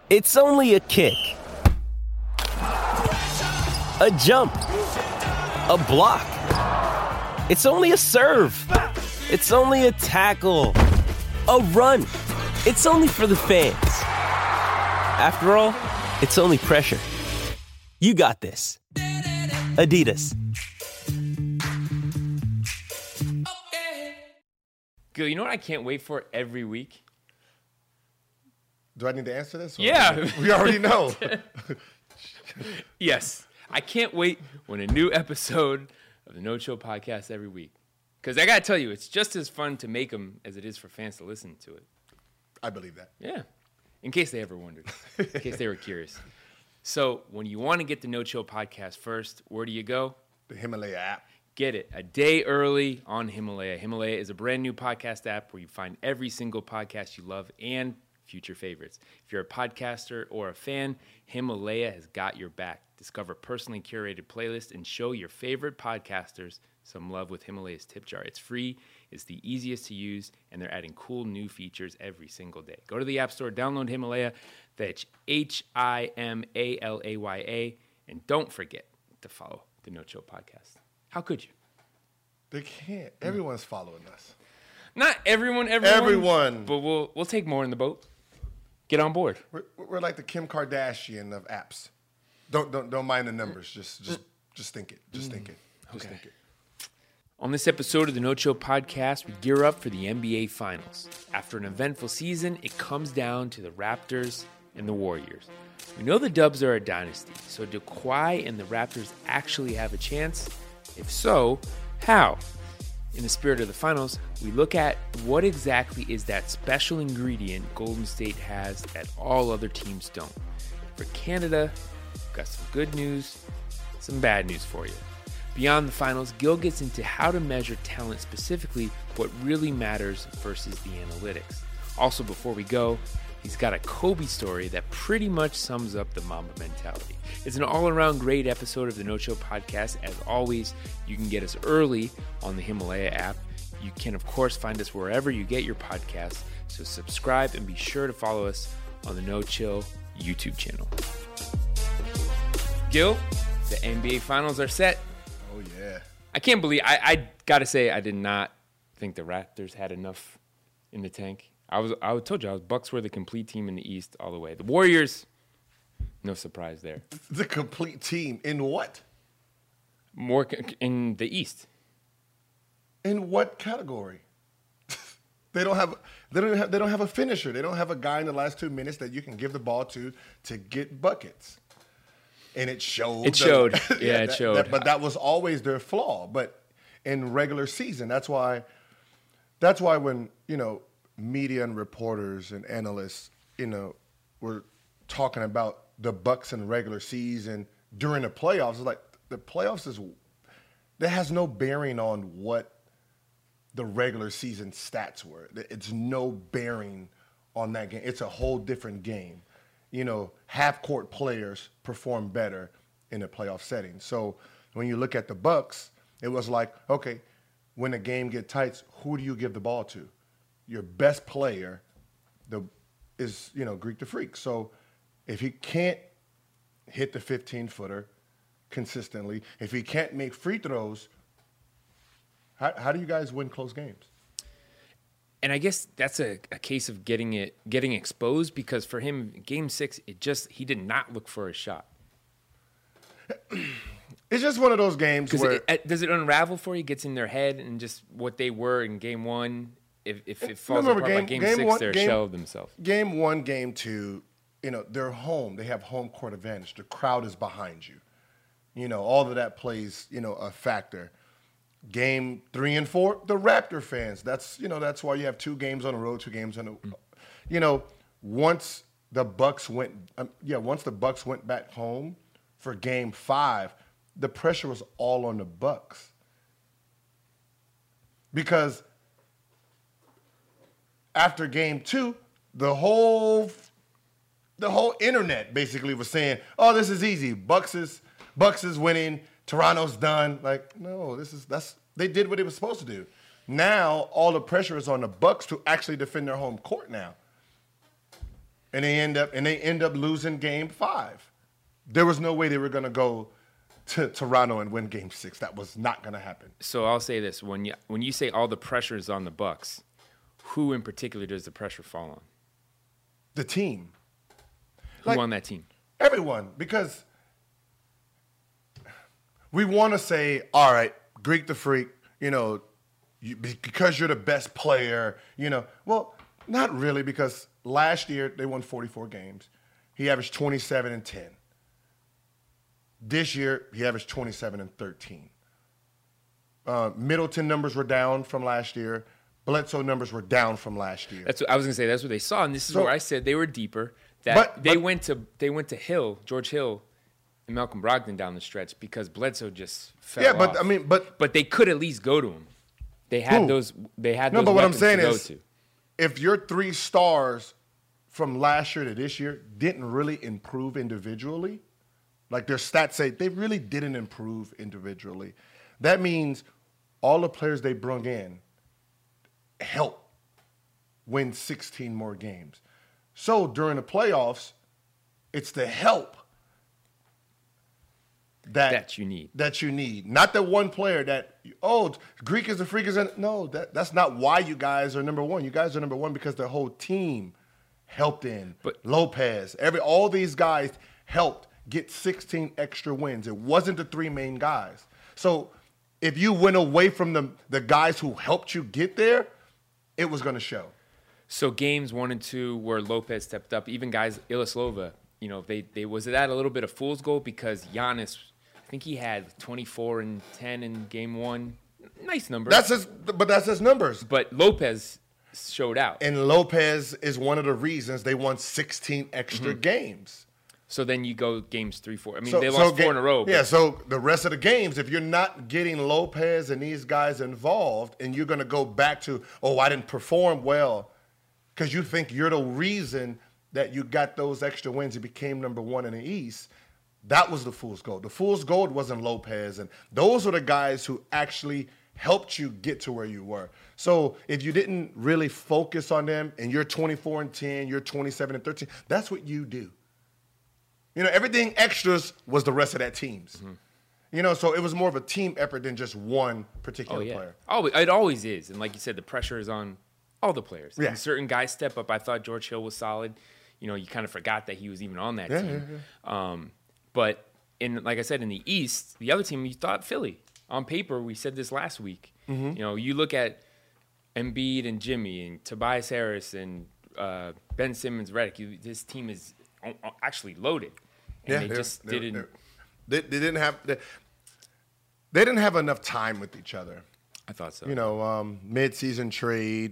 It's only a kick, a jump, a block. It's only a serve. It's only a tackle, a run. It's only for the fans. After all, it's only pressure. You got this. Adidas. Gil, you know what I can't wait for every week? Do I need to answer this? Yeah. We already know. Yes. I can't wait when a new episode of the No Chill Podcast every week. Because I got to tell you, it's just as fun to make them as it is for fans to listen to it. I believe that. Yeah. In case they ever wondered. In case they were curious. So when you want to get the No Chill Podcast first, where do you go? The Himalaya app. Get it a day early on Himalaya. Himalaya is a brand new podcast app where you find every single podcast you love and future favorites. If you're a podcaster or a fan, Himalaya has got your back. Discover personally curated playlists and show your favorite podcasters some love with Himalaya's tip jar. It's free, it's the easiest to use, and they're adding cool new features every single day. Go to the App Store, download Himalaya, that's Himalaya, and don't forget to follow the No Chill Podcast. How could you? They can't. Everyone's following us. Not everyone. But we'll take more in the boat. Get on board. We're like the Kim Kardashian of apps. Don't mind the numbers. Just think it. Just think it. Just think it. On this episode of the No Chill Podcast, we gear up for the NBA Finals. After an eventful season, it comes down to the Raptors and the Warriors. We know the Dubs are a dynasty, so do Kawhi and the Raptors actually have a chance? If so, how? In the spirit of the finals, we look at what exactly is that special ingredient Golden State has that all other teams don't. For Canada, we've got some good news, some bad news for you. Beyond the finals, Gil gets into how to measure talent, specifically what really matters versus the analytics. Also, before we go, he's got a Kobe story that pretty much sums up the Mamba mentality. It's an all-around great episode of the No Chill Podcast. As always, you can get us early on the Himalaya app. You can, of course, find us wherever you get your podcasts. So subscribe and be sure to follow us on the No Chill YouTube channel. Gil, the NBA Finals are set. Oh, yeah. I can't believe, I got to say, I did not think the Raptors had enough in the tank. I told you, Bucks were the complete team in the East all the way. The Warriors, no surprise there. The complete team in what? More in the East. In what category? They don't have a finisher. They don't have a guy in the last 2 minutes that you can give the ball to get buckets. And it showed. It showed. It showed. But that was always their flaw. But in regular season, that's why when, media and reporters and analysts, were talking about the Bucks in regular season during the playoffs. It's like the playoffs that has no bearing on what the regular season stats were. It's no bearing on that game. It's a whole different game. Half-court players perform better in a playoff setting. So when you look at the Bucks, it was like, okay, when a game gets tight, who do you give the ball to? Your best player is Greek the Freak. So if he can't hit the 15-footer consistently, if he can't make free throws, how do you guys win close games? And I guess that's a case of getting exposed, because for him, Game 6, he did not look for a shot. It's just one of those games where does it unravel for you? Gets in their head and just what they were in Game 1. If it falls apart by Game 6, they're a shell of themselves. Game 1, Game 2, they're home. They have home court advantage. The crowd is behind you. All of that plays, a factor. Game 3 and 4, the Raptor fans. That's why you have 2 games on the road, 2 games on the. Once the Bucks went back home for Game 5, the pressure was all on the Bucks, because after Game 2, the whole internet basically was saying, "Oh, this is easy. Bucks is winning. Toronto's done." Like, no, they did what they were supposed to do. Now all the pressure is on the Bucks to actually defend their home court now. And they end up losing game 5. There was no way they were going to go to Toronto and win game 6. That was not going to happen. So I'll say this: when you say all the pressure is on the Bucks, who in particular does the pressure fall on? The team. Who on that team? Everyone, because we want to say, all right, Greek the Freak, because you're the best player, Well, not really, because last year they won 44 games. He averaged 27 and 10. This year he averaged 27 and 13. Middleton numbers were down from last year. Bledsoe numbers were down from last year. That's what I was gonna say. That's what they saw, and this is where I said they were deeper. They went to Hill, George Hill, and Malcolm Brogdon down the stretch because Bledsoe just fell off. But they could at least go to him. They had those. They had those. No, but what I'm weapons saying to go is, to. if your 3 stars from last year to this year didn't really improve individually, like their stats say, they really didn't improve individually. That means all the players they brung in help win 16 more games. So during the playoffs, it's the help that you need. That you need. Not the one player that, Greek is the Freak. No, that's not why you guys are number one. You guys are number one because the whole team helped in. But Lopez, all these guys helped get 16 extra wins. It wasn't the 3 main guys. So if you went away from the guys who helped you get there, it was going to show. So games 1 and 2 where Lopez stepped up, even guys, Ilyasova, they was it at a little bit of fool's gold because Giannis, I think he had 24 and 10 in game 1. Nice numbers. That's his numbers. But Lopez showed out. And Lopez is one of the reasons they won 16 extra games. So then you go games 3, 4. I mean, they lost 4 in a row. Yeah, so the rest of the games, if you're not getting Lopez and these guys involved and you're going to go back to, I didn't perform well because you think you're the reason that you got those extra wins and became number 1 in the East, that was the fool's gold. The fool's gold wasn't Lopez. And those were the guys who actually helped you get to where you were. So if you didn't really focus on them and you're 24 and 10, you're 27 and 13, that's what you do. Everything extras was the rest of that team's. So it was more of a team effort than just one particular player. It always is. And like you said, the pressure is on all the players. Yeah. And certain guys step up. I thought George Hill was solid. You kind of forgot that he was even on that team. Yeah. But like I said, in the East, the other team, you thought Philly. On paper, we said this last week. You look at Embiid and Jimmy and Tobias Harris and Ben Simmons, Redick. This team is actually loaded. And they didn't have enough time with each other. I thought so. Mid-season trade,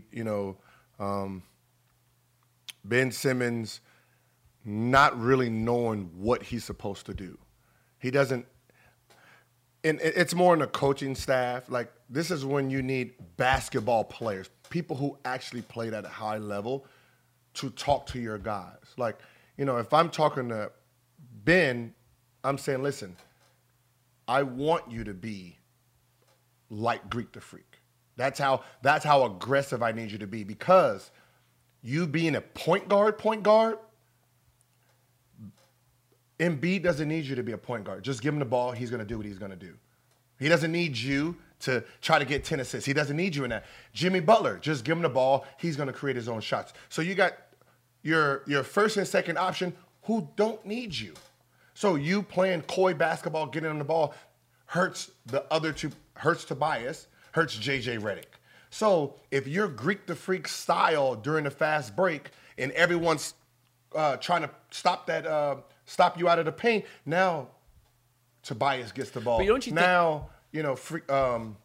Ben Simmons not really knowing what he's supposed to do. He doesn't, and it's more in the coaching staff. Like, this is when you need basketball players, people who actually played at a high level to talk to your guys. Like, if I'm talking to Ben, I'm saying, listen, I want you to be like Greek the Freak. That's how aggressive I need you to be, because you being a point guard, Embiid doesn't need you to be a point guard. Just give him the ball. He's going to do what he's going to do. He doesn't need you to try to get 10 assists. He doesn't need you in that. Jimmy Butler, just give him the ball. He's going to create his own shots. So you got your first and second option who don't need you. So you playing coy basketball, getting on the ball, hurts the other two, hurts Tobias, hurts JJ Redick. So if you're Greek the Freak style during the fast break and everyone's trying to stop you out of the paint, now Tobias gets the ball. But don't you now, JJ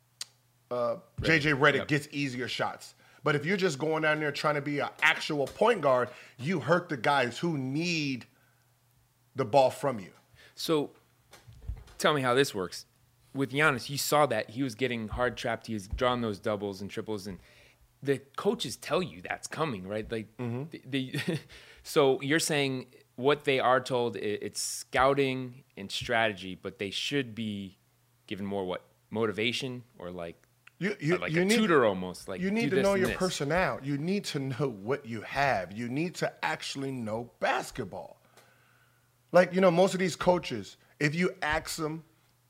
Redick gets easier shots. But if you're just going down there trying to be an actual point guard, you hurt the guys who need the ball from you. So tell me how this works. With Giannis, you saw that he was getting hard trapped. He was drawing those doubles and triples, and the coaches tell you that's coming, right? Like, so you're saying what they are told, it's scouting and strategy, but they should be given more motivation or like like a tutor almost. Like you need do to know this your and this. personnel. You need to know what you have. You need to actually know basketball. Like, most of these coaches, if you ask them,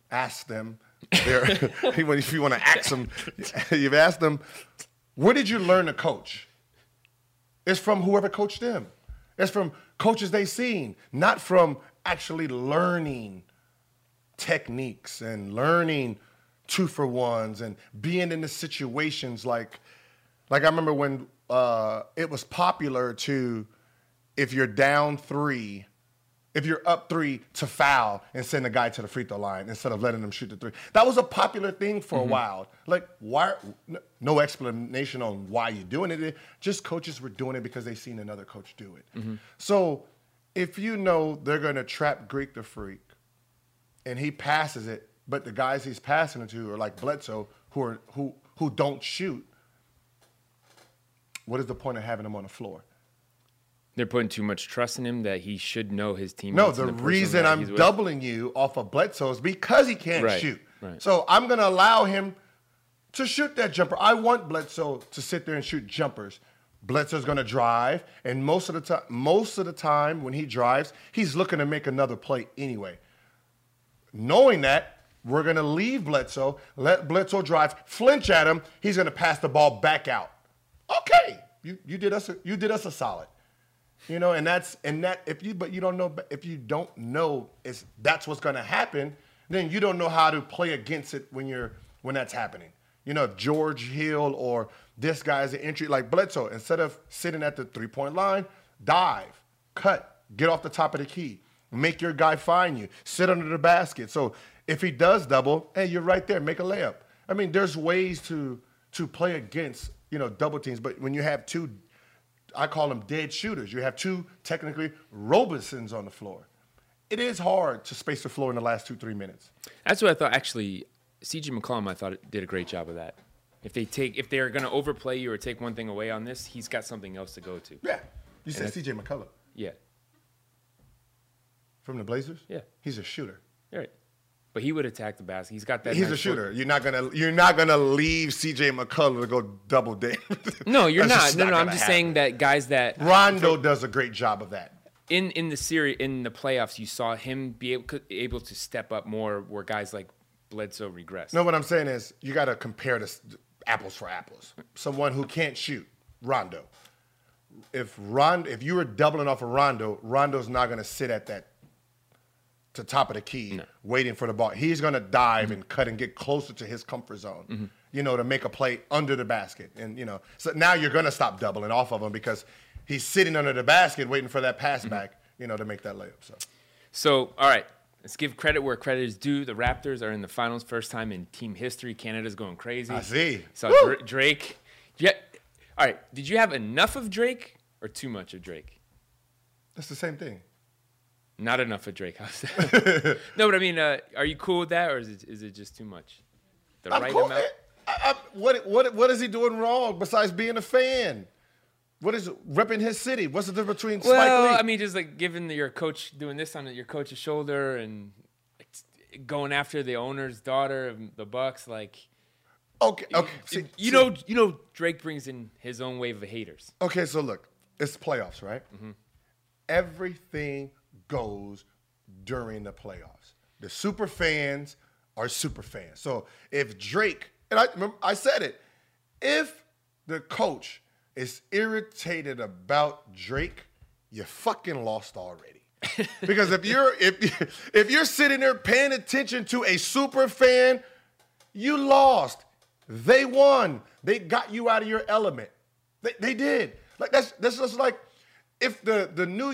if you want to ask them, you've asked them, where did you learn to coach? It's from whoever coached them. It's from coaches they've seen, not from actually learning techniques and learning 2-for-1s and being in the situations like I remember when it was popular to, if you're down 3, if you're up 3, to foul and send a guy to the free throw line instead of letting them shoot the 3. That was a popular thing for a while. Like, why? No explanation on why you're doing it. Just coaches were doing it because they seen another coach do it. So if you know they're going to trap Greek the Freak and he passes it, but the guys he's passing it to are like Bledsoe, who don't shoot, what is the point of having him on the floor? They're putting too much trust in him that he should know his teammates. No, the reason I'm doubling you off of Bledsoe is because he can't shoot. Right. So I'm going to allow him to shoot that jumper. I want Bledsoe to sit there and shoot jumpers. Bledsoe's going to drive, and most of the time when he drives, he's looking to make another play anyway. Knowing that, we're going to leave Bledsoe, let Bledsoe drive, flinch at him. He's going to pass the ball back out. Okay, you did us a solid. If you don't know that's what's going to happen, then you don't know how to play against it when that's happening. If George Hill or this guy is an entry like Bledsoe, instead of sitting at the 3-point line, dive, cut, get off the top of the key, make your guy find you, sit under the basket. So if he does double, hey, you're right there, make a layup. I mean, there's ways to play against double teams, but when you have 2, I call them dead shooters. You have 2 technically Robinsons on the floor. It is hard to space the floor in the last 2-3 minutes. That's what I thought. Actually, C.J. McCollum, I thought did a great job of that. If they're going to overplay you or take one thing away on this, he's got something else to go to. Yeah, you said C.J. McCollum. Yeah. From the Blazers. Yeah, he's a shooter. Right. But he would attack the basket. He's got that. He's a shooter. You're not gonna leave C.J. McCollum to go double dance. No, you're not. No. I'm just saying that guys that Rondo does a great job of that. In the series, in the playoffs, you saw him be able to step up more, where guys like Bledsoe regressed. No, what I'm saying is you got to compare this apples for apples. Someone who can't shoot, Rondo. If you were doubling off of Rondo, Rondo's not gonna sit at that to top of the key, waiting for the ball. He's going to dive and cut and get closer to his comfort zone, to make a play under the basket. And, so now you're going to stop doubling off of him because he's sitting under the basket waiting for that pass back, to make that layup. So, all right, let's give credit where credit is due. The Raptors are in the finals, first time in team history. Canada's going crazy. I see. So Drake. Yeah. All right, did you have enough of Drake or too much of Drake? That's the same thing. Not enough of Drake. No, but I mean, are you cool with that, or is it just too much? The I'm right cool. amount? What is he doing wrong besides being a fan? What is repping his city? What's the difference between Spike Lee? Well, I mean, just like giving your coach doing this on your coach's shoulder and going after the owner's daughter of the Bucks, like. Okay. See, you know, Drake brings in his own wave of haters. Okay, so look, it's playoffs, right? Everything goes during the playoffs. The super fans are super fans. So if Drake, and I said it, if the coach is irritated about Drake, you fucking lost already. Because if you're sitting there paying attention to a super fan, you lost. They won. They got you out of your element. They did. Like that's just like if the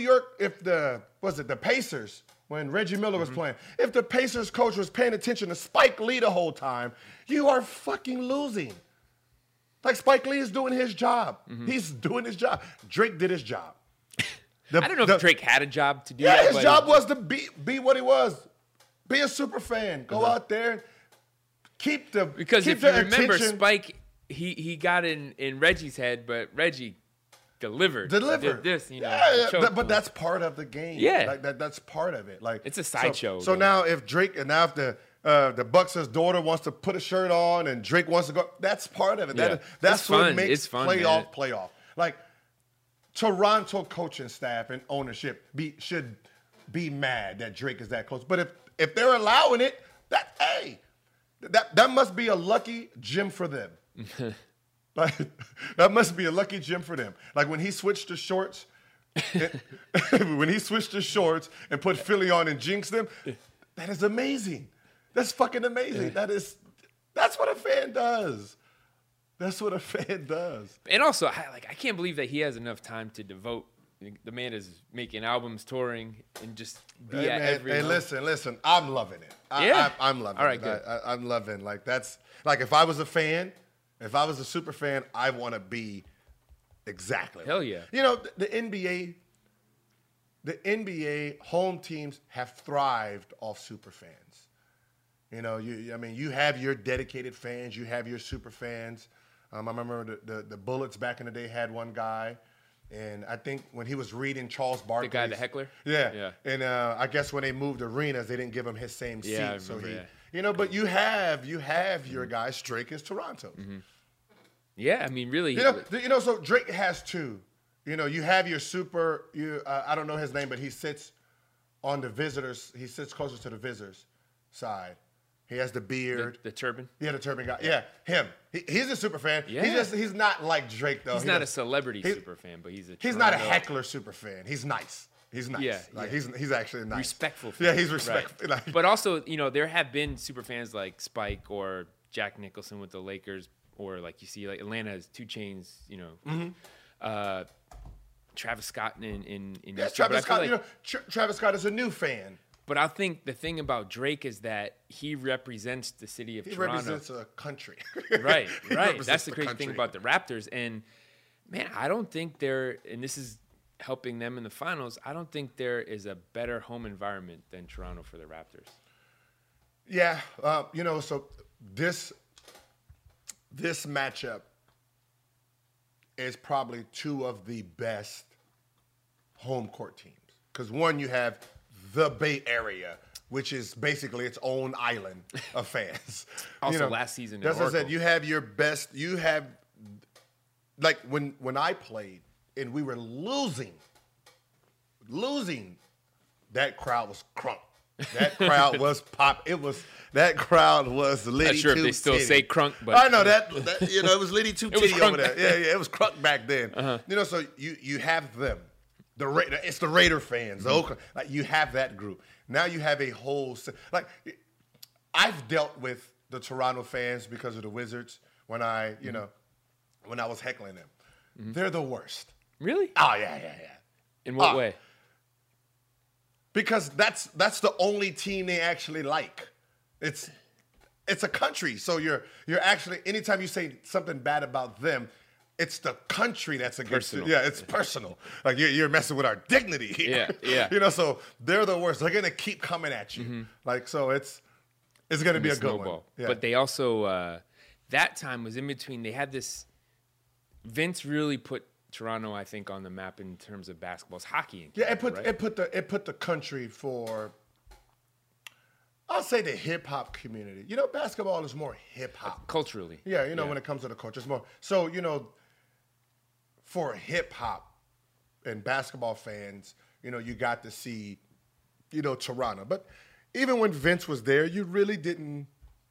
Pacers, when Reggie Miller was playing, if the Pacers coach was paying attention to Spike Lee the whole time, you are fucking losing. Like Spike Lee is doing his job. He's doing his job. Drake did his job. I don't know if Drake had a job to do that. Yeah, his job was to be what he was. Be a super fan. Go out there and keep the Because keep if you the remember, attention. Spike, he got in Reggie's head, but Reggie delivered. Did this, but that's part of the game. Yeah. Like that's part of it. Like it's a sideshow. So now if Drake and now if the the Bucks' daughter wants to put a shirt on and Drake wants to go. That's part of it. Yeah. That's It's what fun. makes It's fun, man. playoff. Like Toronto coaching staff and ownership should be mad that Drake is that close. But if they're allowing it, that must be a lucky gym for them. Like that must be a lucky gym for them. Like when he switched to shorts, and put Philly on and jinxed them, that is amazing. That's fucking amazing. That's what a fan does. That's what a fan does. And also, I can't believe that he has enough time to devote. The man is making albums, touring, and just be at every. Hey, listen. I'm loving it. I'm loving it. All right, good. I'm loving that's like if I was a fan, if I was a super fan, I want to be exactly. Hell yeah. You know the NBA home teams have thrived off super fans. You know, you have your dedicated fans, you have your super fans. I remember the Bullets back in the day had one guy, and I think when he was reading Charles Barkley, The guy, the heckler? Yeah. Yeah. And I guess when they moved arenas, they didn't give him his same seat. Yeah, I so remember, you know, but you have your guys. Drake is Toronto. Mm-hmm. Yeah, I mean, really. You know, so Drake has two. You know, you have your super. I don't know his name, but he sits on the visitors. He sits closer to the visitors side. He has the beard. The turban? Yeah, the turban guy. Yeah, him. He's a super fan. Yeah. He's not like Drake, though. He's not a celebrity super fan, but he's a He's not a heckler super fan. He's nice. He's nice. Yeah, like he's actually nice. Respectful fan. Yeah, he's respectful. Right. But also, you know, there have been super fans like Spike or Jack Nicholson with the Lakers, or like you see, like Atlanta has 2 Chainz, you know. Travis Scott in Yes, Travis Scott. Travis Scott is a new fan. But I think the thing about Drake is that he represents the city of Toronto. He represents a country. Right. That's the the crazy country. thing about the Raptors. And, man, I don't think and this is helping them in the finals, I don't think there is a better home environment than Toronto for the Raptors. Yeah. You know, so this matchup is probably 2 of the best home court teams. Because one, you have the Bay Area, which is basically its own island of fans. Also, last season, that's what I said. You have your best. You have like when I played and we were losing. That crowd was crunk. That crowd was pop. That crowd was litty. Not sure if they still say crunk, but I know that you know it was litty too titty over there. Yeah, it was crunk back then. You know, so you have them. It's the Raider fans, the Oakland. Like you have that group. Now you have a whole like. I've dealt with the Toronto fans because of the Wizards when I was heckling them. They're the worst. Really? Oh yeah. In what way? Because that's the only team they actually like. It's a country, so you're actually anytime you say something bad about them. It's the country that's against it. Yeah, it's personal. Like you're messing with our dignity here. Yeah. You know, so they're the worst. They're gonna keep coming at you. Like so, it's gonna be a good one. Yeah. But they also that time was in between. They had this. Vince really put Toronto, I think, on the map in terms of basketball. It's hockey. Yeah, it put the country for. I'll say the hip hop community. You know, basketball is more hip hop culturally. Yeah, you know, when it comes to the culture, it's more so. You know. For hip hop and basketball fans, you know, you got to see, you know, Toronto. But even when Vince was there, you didn't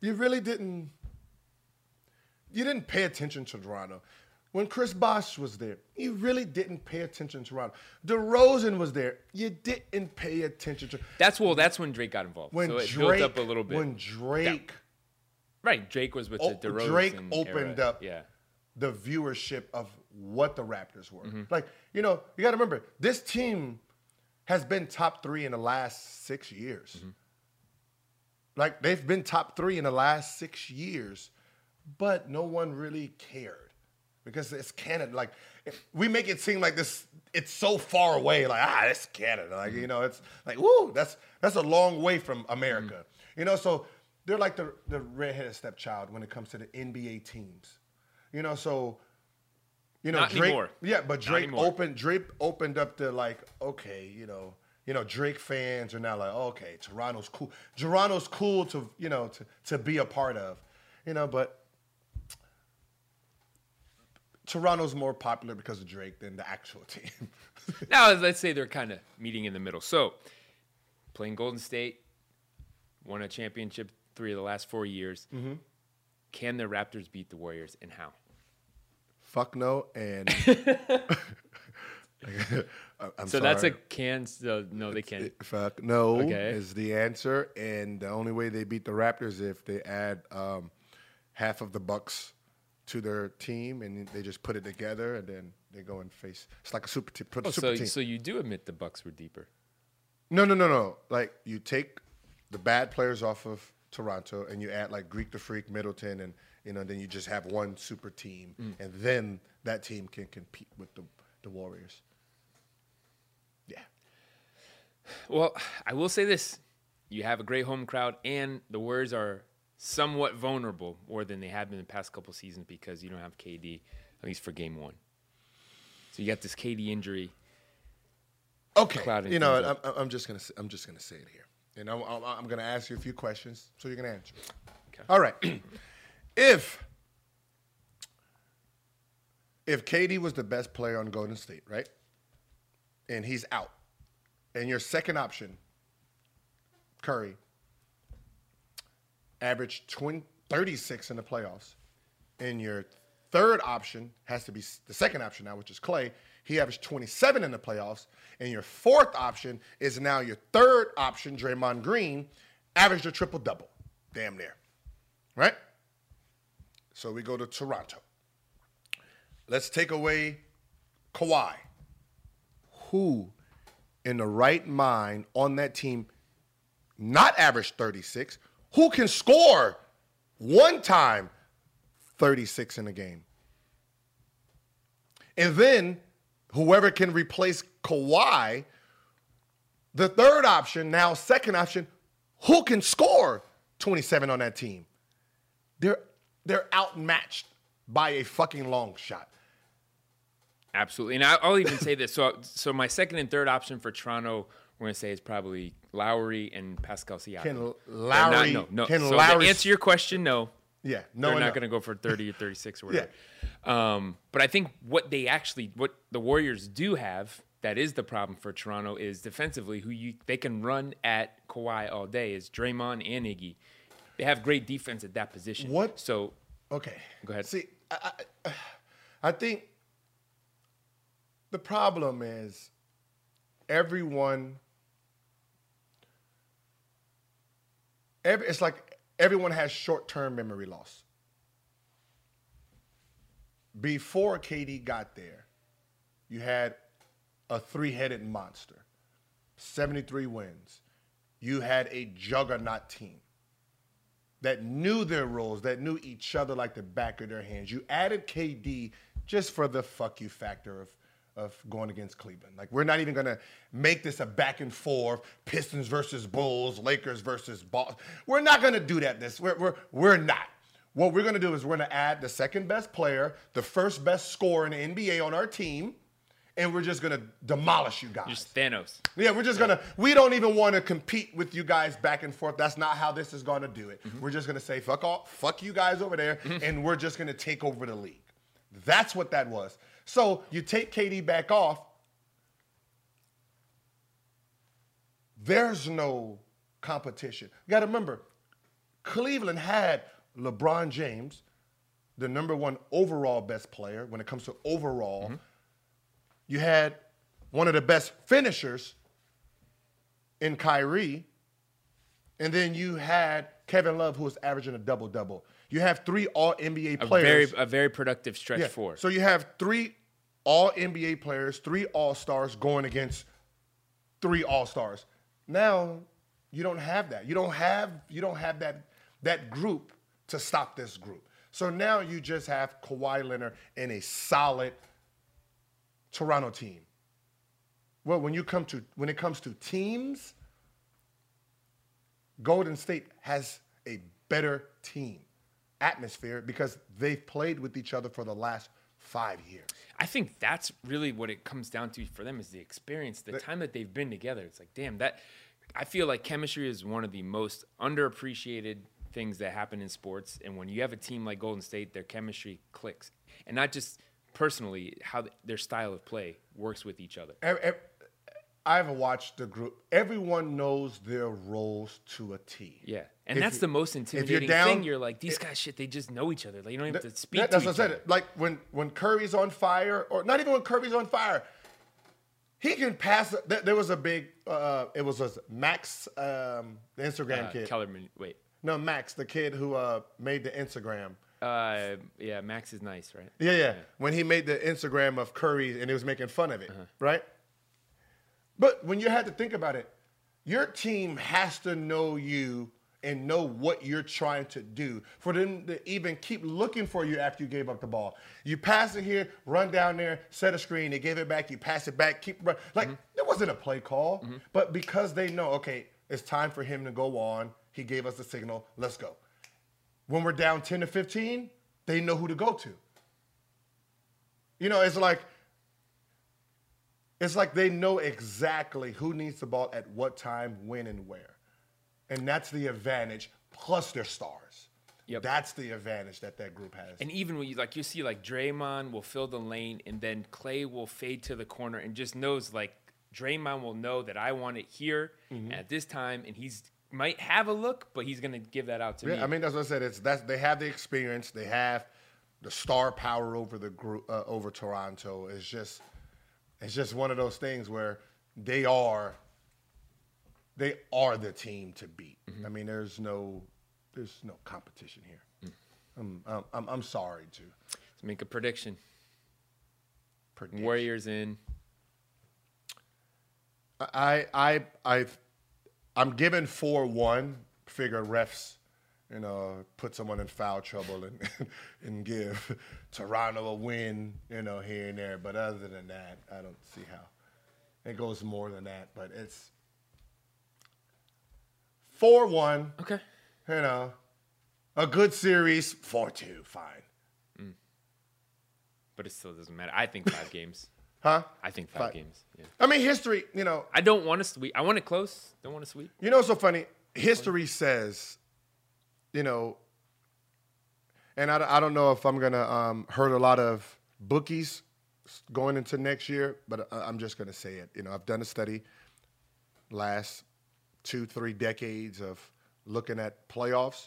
pay attention to Toronto. When Chris Bosh was there, you really didn't pay attention to Toronto. DeRozan was there, you didn't pay attention to. That's when Drake got involved. So it built up a little bit. When Drake, Drake was with the DeRozan. Drake opened era. up. The viewership of what the Raptors were. Like, you know, you got to remember, this team has been top 3 in the last 6 years. Like, they've been top 3 in the last 6 years, but no one really cared because it's Canada. Like, we make it seem like this, it's so far away. Like, it's Canada. Like, you know, it's like, woo, that's a long way from America. You know, so they're like the redheaded stepchild when it comes to the NBA teams. You know, so, you know, Not Drake. anymore. Yeah, but Drake opened up to like, okay, you know, Drake fans are now like, oh, okay, Toronto's cool. Toronto's cool to, to be a part of, but Toronto's more popular because of Drake than the actual team. Now, let's say they're kind of meeting in the middle. So, playing Golden State, won a championship 3 of the last 4 years. Mm-hmm. Can the Raptors beat the Warriors, and how? Fuck no, and I'm so sorry. that's a can. So no, they can't. Fuck no Okay. is the answer, and the only way they beat the Raptors is if they add half of the Bucks to their team, and they just put it together, and then they go and face. It's like a super team. So you do admit the Bucks were deeper? No. Like you take the bad players off of Toronto, and you add like Greek the Freak, Middleton, and then you just have one super team, and then that team can compete with the Warriors. Yeah. Well, I will say this: you have a great home crowd, and the Warriors are somewhat vulnerable more than they have been in the past couple seasons because you don't have KD, at least for Game 1. So you got this KD injury. Okay. I'm just gonna say it here, and I'm gonna ask you a few questions so you're gonna answer. Okay. All right. If KD was the best player on Golden State, right, and he's out, and your second option, Curry, averaged 36 in the playoffs, and your third option has to be the second option now, which is Klay. He averaged 27 in the playoffs, and your fourth option is now your third option, Draymond Green, averaged a triple-double, damn near, right? So we go to Toronto. Let's take away Kawhi. Who in the right mind on that team not average 36, who can score one time 36 in a game? And then whoever can replace Kawhi, the third option, now second option, who can score 27 on that team? They're outmatched by a fucking long shot. Absolutely. And I'll even say this. So my second and third option for Toronto, we're going to say, is probably Lowry and Pascal Siakam. Can Lowry... No. Can so Lowry, to answer your question, no. Yeah. No, they're not going to go for 30 or 36 or whatever. Yeah. But I think what the Warriors do have that is the problem for Toronto is defensively, they can run at Kawhi all day is Draymond and Iggy. They have great defense at that position. What? So, okay. Go ahead. See, I think the problem is it's like everyone has short-term memory loss. Before KD got there, you had a three-headed monster, 73 wins. You had a juggernaut team that knew their roles, that knew each other like the back of their hands. You added KD just for the fuck you factor of going against Cleveland. Like, we're not even going to make this a back and forth, Pistons versus Bulls, Lakers versus Boston. We're not going to do that. We're not. What we're going to do is we're going to add the second best player, the first best scorer in the NBA on our team, and we're just going to demolish you guys. Just Thanos. Yeah, we're just going to, we don't even want to compete with you guys back and forth. That's not how this is going to do it. Mm-hmm. We're just going to say, fuck off, fuck you guys over there, and we're just going to take over the league. That's what that was. So you take KD back off, there's no competition. You got to remember, Cleveland had LeBron James, the number one overall best player when it comes to overall. Mm-hmm. You had one of the best finishers in Kyrie, and then you had Kevin Love, who was averaging a double-double. You have 3 All-NBA players. A very productive stretch four. So you have 3 All-NBA players, 3 All-Stars going against 3 All-Stars. Now you don't have that. You don't have that group to stop this group. So now you just have Kawhi Leonard and a solid Toronto team. Well, when it comes to teams, Golden State has a better team atmosphere because they've played with each other for the last 5 years. I think that's really what it comes down to for them is the experience, the time that they've been together. It's like, damn, I feel like chemistry is one of the most underappreciated things that happen in sports. And when you have a team like Golden State, their chemistry clicks. And not just personally, how their style of play works with each other. I've watched the group. Everyone knows their roles to a T. Yeah. And that's the most intimidating thing. You're like, these guys, they just know each other. Like, you don't have to speak to each other. That's what I said. Like, when Curry's on fire, or not even when Curry's on fire, he can pass. There was a big, it was Max, the Instagram kid. Kellerman, wait. No, Max, the kid who made the Instagram. Yeah, Max is nice, right? Yeah. When he made the Instagram of Curry and he was making fun of it, right? But when you had to think about it, your team has to know you and know what you're trying to do for them to even keep looking for you after you gave up the ball. You pass it here, run down there, set a screen, they gave it back, you pass it back, keep running. Like, there wasn't a play call, but because they know, okay, it's time for him to go on, he gave us the signal, let's go. When we're down 10 to 15, they know who to go to. You know, it's like they know exactly who needs the ball at what time, when, and where. And that's the advantage, plus their stars. Yep. That's the advantage that group has. And even when you see like Draymond will fill the lane and then Clay will fade to the corner and just knows like Draymond will know that I want it here at this time, and he's might have a look, but he's going to give that out to me. I mean, that's what I said. They have the experience. They have the star power over the group, over Toronto. It's just one of those things where they are the team to beat. I mean, there's no competition here. I'm sorry to make a prediction. Warriors in. I'm giving 4-1. Figure refs, put someone in foul trouble and give Toronto a win, here and there. But other than that, I don't see how it goes more than that. But it's 4-1. Okay. A good series. 4-2. Fine. But it still doesn't matter. I think 5 games. Huh? I think 5 games. Yeah. I mean, history, I don't want to sweep. I want it close. Don't want to sweep. What's so funny? History says, and I don't know if I'm going to hurt a lot of bookies going into next year, but I'm just going to say it. I've done a study last 2-3 decades of looking at playoffs.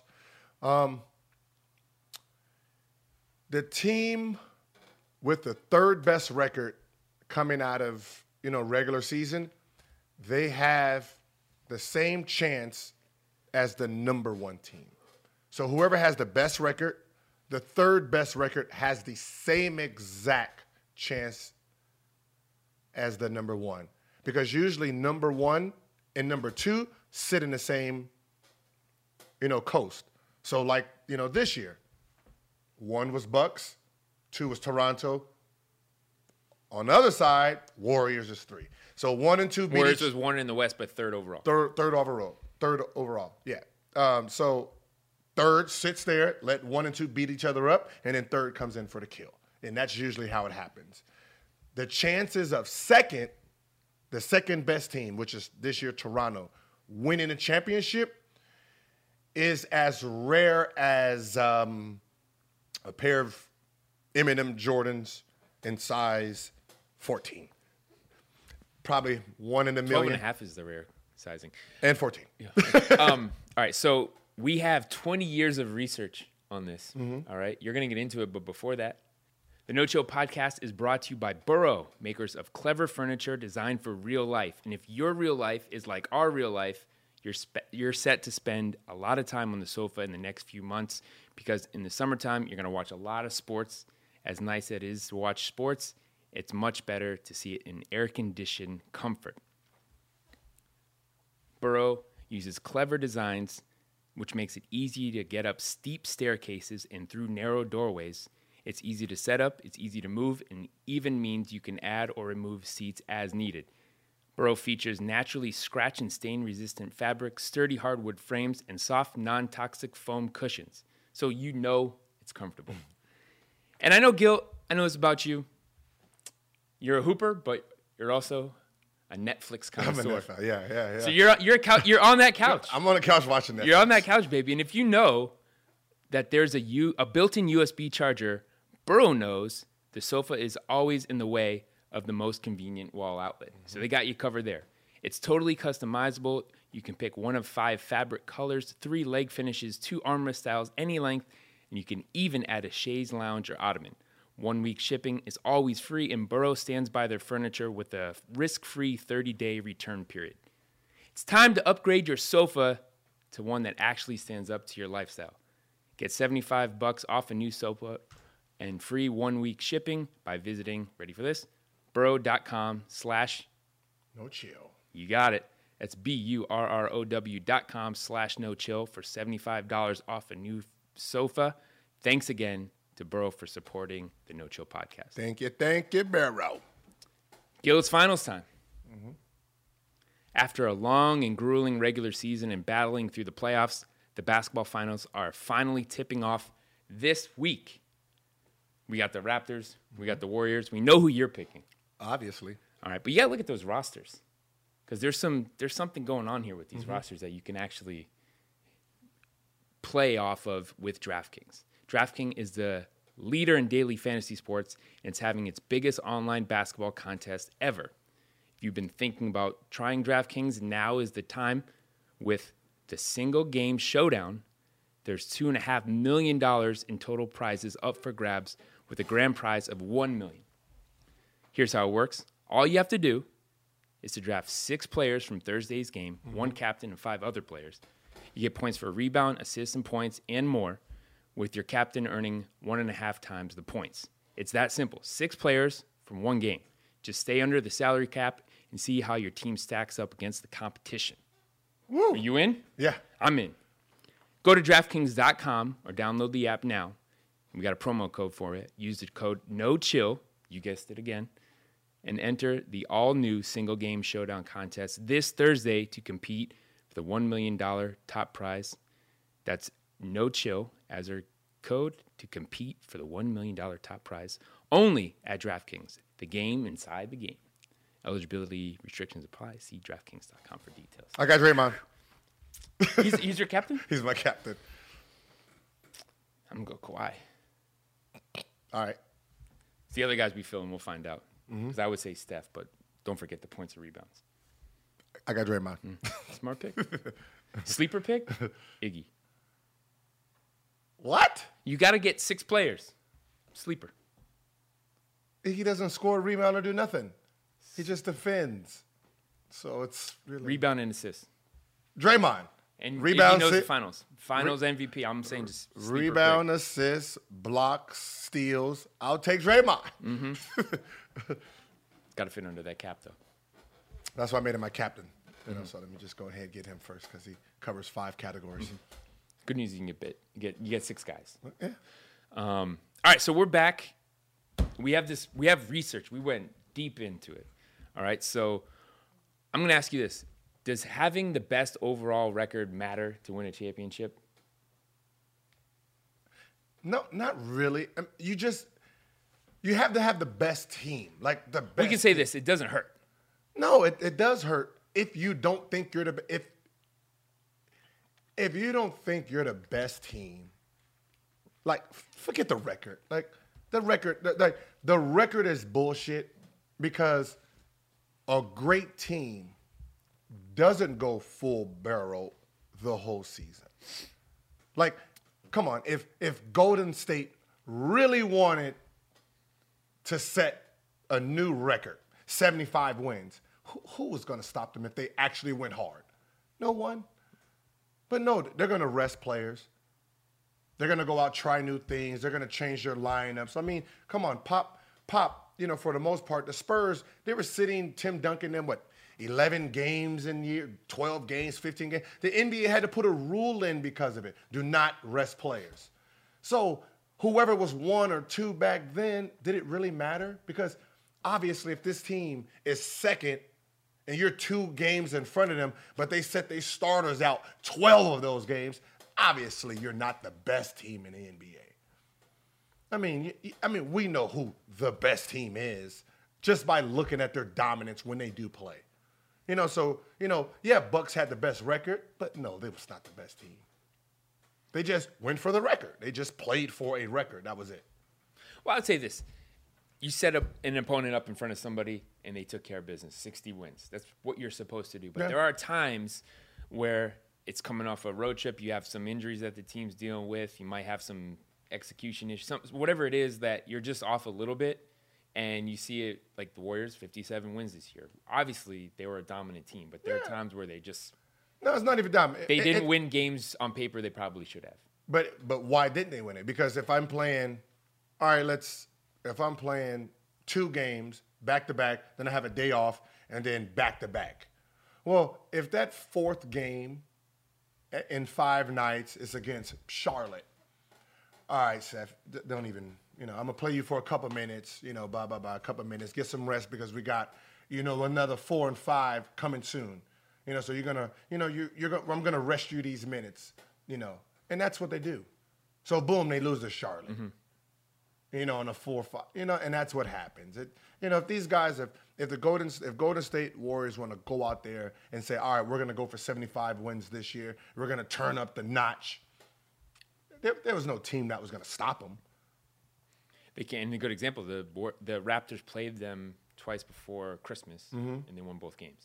The team with the third best record coming out of, regular season, they have the same chance as the number 1 team. So whoever has the best record, the third best record has the same exact chance as the number 1. Because usually number 1 and number 2 sit in the same, coast. So like, this year, 1 was Bucks, 2 was Toronto. On the other side, Warriors is 3. So 1 and 2 beat Warriors was 1 in the West, but 3rd overall. Third overall. Yeah. So 3rd sits there, let 1 and 2 beat each other up, and then 3rd comes in for the kill. And that's usually how it happens. The chances of the second best team, which is this year Toronto, winning a championship is as rare as a pair of Eminem Jordans in size 14. Probably 1 in a million. 12.5 is the rare sizing. And 14. Yeah. All right, so we have 20 years of research on this. All right, you're going to get into it, but before that, the No Chill Podcast is brought to you by Burrow, makers of clever furniture designed for real life. And if your real life is like our real life, you're set to spend a lot of time on the sofa in the next few months, because in the summertime, you're going to watch a lot of sports. As nice as it is to watch sports, it's much better to see it in air-conditioned comfort. Burrow uses clever designs, which makes it easy to get up steep staircases and through narrow doorways. It's easy to set up, it's easy to move, and even means you can add or remove seats as needed. Burrow features naturally scratch and stain resistant fabric, sturdy hardwood frames, and soft non-toxic foam cushions, so it's comfortable. And I know, Gil, I know this about you. You're a hooper, but you're also a Netflix connoisseur. I'm a Netflix. Yeah. So you're on that couch. I'm on the couch watching Netflix. You're on that couch, baby. And if you know that there's a built-in USB charger, Burrow knows the sofa is always in the way of the most convenient wall outlet. So they got you covered there. It's totally customizable. You can pick one of 5 fabric colors, 3 leg finishes, 2 armrest styles, any length, and you can even add a chaise lounge or ottoman. 1 week shipping is always free, and Burrow stands by their furniture with a risk-free 30-day return period. It's time to upgrade your sofa to one that actually stands up to your lifestyle. Get $75 off a new sofa and free 1 week shipping by visiting, ready for this, burrow.com/no chill. You got it. That's BURROW.com/no chill for $75 off a new sofa. Thanks again to Burrow for supporting the No Chill podcast. Thank you, Burrow. Gil, it's finals time. After a long and grueling regular season and battling through the playoffs, the basketball finals are finally tipping off this week. We got the Raptors. We got the Warriors. We know who you're picking. Obviously. All right, but you got to look at those rosters because there's something going on here with these rosters that you can actually play off of with DraftKings. DraftKings is the leader in daily fantasy sports, and it's having its biggest online basketball contest ever. If you've been thinking about trying DraftKings, now is the time. With the single game showdown, there's $2.5 million in total prizes up for grabs with a grand prize of $1 million. Here's how it works. All you have to do is to draft 6 players from Thursday's game, 1 captain and 5 other players. You get points for rebound, assists, and points, and more, with your captain earning 1.5 times the points. It's that simple. 6 players from 1 game. Just stay under the salary cap and see how your team stacks up against the competition. Woo. Are you in? Yeah. I'm in. Go to DraftKings.com or download the app now. We got a promo code for it. Use the code NOCHILL, you guessed it again, and enter the all-new single-game showdown contest this Thursday to compete for the $1 million top prize. That's NOCHILL as our code to compete for the $1 million top prize only at DraftKings, the game inside the game. Eligibility restrictions apply. See DraftKings.com for details. I got Draymond. He's your captain? He's my captain. I'm going to go Kawhi. All right. It's the other guys we fill, and we'll find out. Because I would say Steph, but don't forget the points and rebounds. I got Draymond. Smart pick. Sleeper pick? Iggy. What? You got to get 6 players. Sleeper. He doesn't score, rebound, or do nothing. He just defends. So it's really... Rebound and assist. Draymond. And rebound, Iggy knows the finals. Finals MVP. I'm saying just rebound, pick. assists, blocks, steals. I'll take Draymond. Got to fit under that cap, though. That's why I made him my captain. So let me just go ahead and get him first because he covers 5 categories. Good news, you can you get 6 guys. Yeah. All right, so we're back. We have research. We went deep into it. All right, so I'm going to ask you this. Does having the best overall record matter to win a championship? No, not really. You have to have the best team. Like the best. We can say this, it doesn't hurt. No, it does hurt if you don't think you're if you don't think you're the best team. Like, forget the record. Like the record is bullshit because a great team doesn't go full barrel the whole season. Like, come on, if Golden State really wanted to set a new record, 75 wins, who was going to stop them if they actually went hard? No one. But no, they're going to rest players. They're going to go out, try new things. They're going to change their lineups. I mean, come on, Pop, for the most part, the Spurs, they were sitting Tim Duncan in, 11 games in year, 12 games, 15 games. The NBA had to put a rule in because of it. Do not rest players. So whoever was 1 or 2 back then, did it really matter? Because obviously if this team is second and you're 2 games in front of them, but they set their starters out 12 of those games, obviously you're not the best team in the NBA. I mean, we know who the best team is just by looking at their dominance when they do play. Bucks had the best record, but no, they was not the best team. They just went for the record. They just played for a record. That was it. Well, I'd say this. You set up an opponent up in front of somebody, and they took care of business. 60 wins. That's what you're supposed to do. But there are times where it's coming off a road trip. You have some injuries that the team's dealing with. You might have some execution issues. Whatever it is that you're just off a little bit, and you see it like the Warriors, 57 wins this year. Obviously, they were a dominant team, but there are times where they just – no, it's not even dominant. They didn't win games on paper they probably should have. But why didn't they win it? Because if I'm playing – all right, if I'm playing 2 games back-to-back, then I have a day off, and then back-to-back. Well, if that 4th game in 5 nights is against Charlotte, all right, Seth, don't even – I'm going to play you for a couple minutes, a couple minutes, get some rest because we got, another 4 and 5 coming soon. So you're going to, I'm going to rest you these minutes, and that's what they do. So boom, they lose to Charlotte, on a 4-5, and that's what happens. If these guys, if Golden State Warriors want to go out there and say, all right, we're going to go for 75 wins this year, we're going to turn up the notch. There was no team that was going to stop them. They can. And a good example, the Raptors played them twice before Christmas, and they won both games.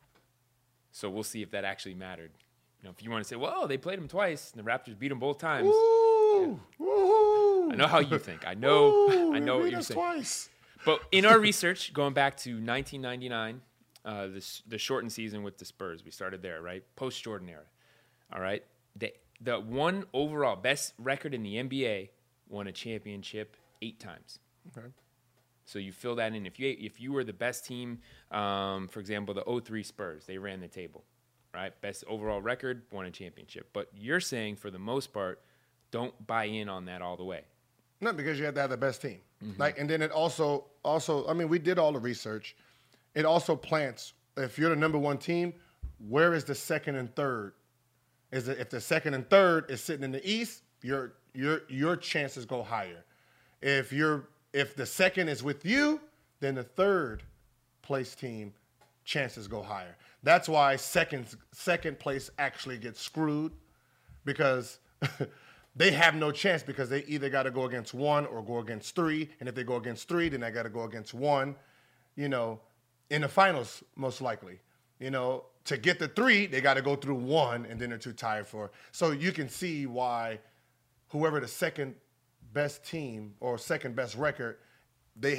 So we'll see if that actually mattered. If you want to say, well, they played them twice, and the Raptors beat them both times. Woo! Yeah. Woo! I know how you think. I know what you're saying. Twice. But in our research, going back to 1999, the shortened season with the Spurs, we started there, right? Post-Jordan era. All right? The one overall best record in the NBA won a championship 8 times. Okay. So you fill that in. If you were the best team, for example, the 03 Spurs, they ran the table, right? Best overall record, won a championship. But you're saying, for the most part, don't buy in on that all the way. No, because you have to have the best team. And then it also, we did all the research. It also plants, if you're the number 1 team, where is the second and third? If the second and third is sitting in the East, your chances go higher. If the second is with you, then the third place team chances go higher. That's why second place actually gets screwed, because they have no chance, because they either got to go against 1 or go against 3. And if they go against 3, then they got to go against 1, in the finals, most likely. To get the 3, they got to go through 1, and then they're too tired for it. So you can see why whoever the second best team or second best record, they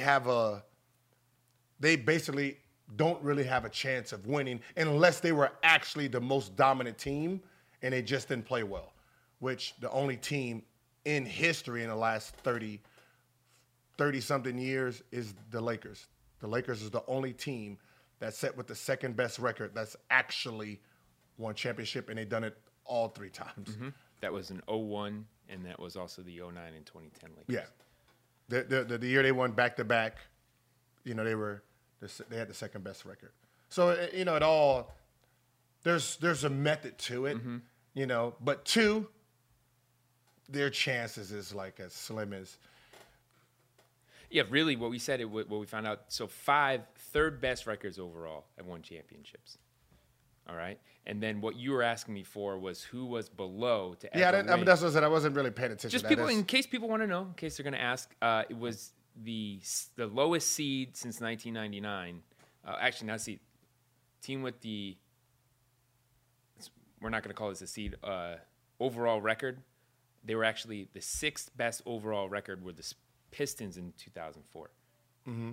basically don't really have a chance of winning unless they were actually the most dominant team and they just didn't play well, which the only team in history in the last 30-something years is the Lakers. The Lakers is the only team that's set with the second best record that's actually won championship, and they've done it all 3 times. Mm-hmm. That was in 2001, and that was also the 2009 and 2010 Lakers. Yeah. The year they won back-to-back, they had the second best record. So, it all, there's a method to it, but 2, their chances is like as slim as. Yeah, really what we said, what we found out, so 5 third best records overall have won championships. All right? And then what you were asking me for was who was below to ever win. That's what I said. I wasn't really paying attention Just to that. people, in case people want to know, in case they're going to ask, it was the lowest seed since 1999. Actually, not seed. Team with the, we're not going to call this a seed, overall record. They were actually the 6th best overall record were the Pistons in 2004. Mm-hmm.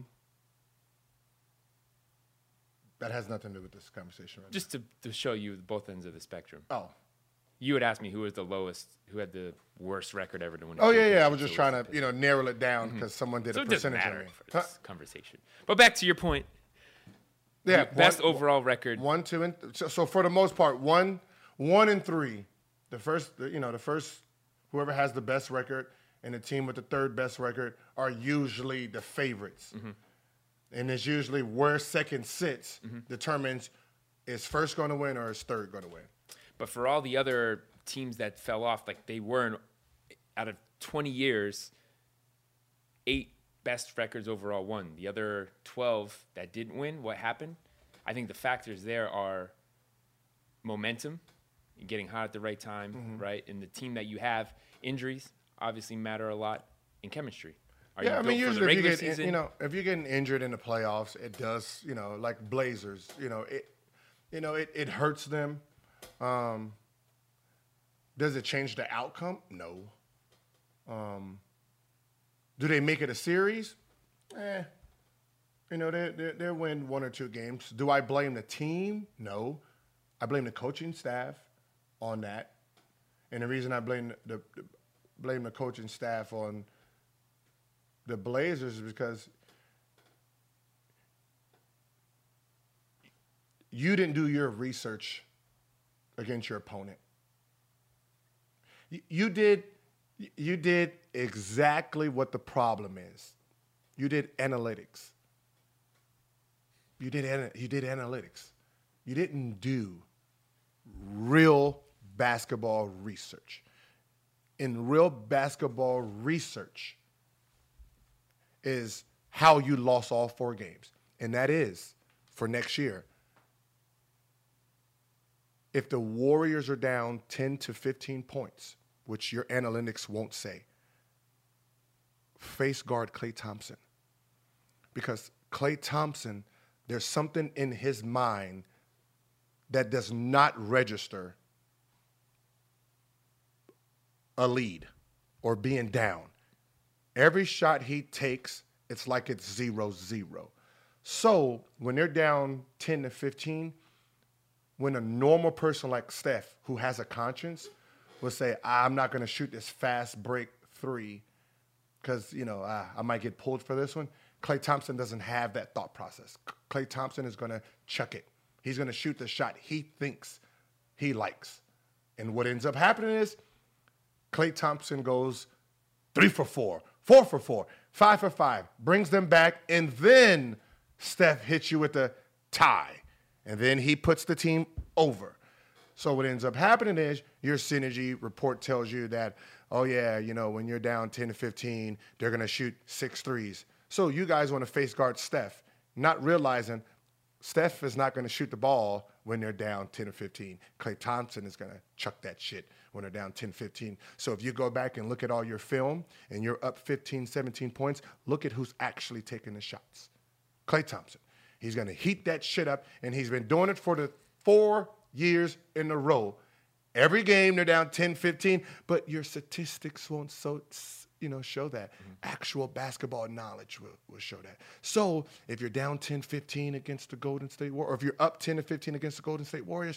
That has nothing to do with this conversation right Just to show you both ends of the spectrum. Oh. You would ask me who was the lowest, who had the worst record ever to win. Oh, yeah. I was just trying to, narrow it down because someone did a percentage. So it doesn't matter for this conversation. But back to your point. Yeah. Best overall record. 1, 2, and so for the most part, 1 and 3, the first, whoever has the best record and the team with the third best record are usually the favorites. Mm-hmm. And it's usually where second sits determines is first going to win or is third going to win. But for all the other teams that fell off, like they weren't, out of 20 years, 8 best records overall won. The other 12 that didn't win, what happened? I think the factors there are momentum, getting hot at the right time, right? And the team that you have, injuries obviously matter a lot, and chemistry. Usually if you're getting injured in the playoffs, it does, like Blazers, it hurts them. Does it change the outcome? No. Do they make it a series? They win 1 or 2 games. Do I blame the team? No. I blame the coaching staff on that. And the reason I blame the coaching staff on the Blazers is because you didn't do your research against your opponent. You did exactly what the problem is. You did analytics. You did analytics. You didn't do real basketball research. In real basketball research is how you lost all 4 games. And that is, for next year, if the Warriors are down 10 to 15 points, which your analytics won't say, face guard Klay Thompson. Because Klay Thompson, there's something in his mind that does not register a lead or being down. Every shot he takes, it's like it's 0-0. So when they're down 10 to 15, when a normal person like Steph, who has a conscience, will say, I'm not going to shoot this fast break 3 because, I might get pulled for this one. Klay Thompson doesn't have that thought process. Klay Thompson is going to chuck it. He's going to shoot the shot he thinks he likes. And what ends up happening is Klay Thompson goes 3 for 4, 4 for 4, 5 for 5, brings them back, and then Steph hits you with the tie. And then he puts the team over. So what ends up happening is your synergy report tells you that, when you're down 10 to 15, they're going to shoot 6 threes. So you guys want to face guard Steph, not realizing Steph is not going to shoot the ball when they're down 10 or 15. Klay Thompson is going to chuck that shit when they're down 10, 15. So if you go back and look at all your film and you're up 15, 17 points, look at who's actually taking the shots. Klay Thompson. He's going to heat that shit up, and he's been doing it for the 4 years in a row. Every game they're down 10, 15, but your statistics won't show that. Mm-hmm. Actual basketball knowledge will show that. So if you're down 10, 15 against the Golden State Warriors, or if you're up 10 to 15 against the Golden State Warriors,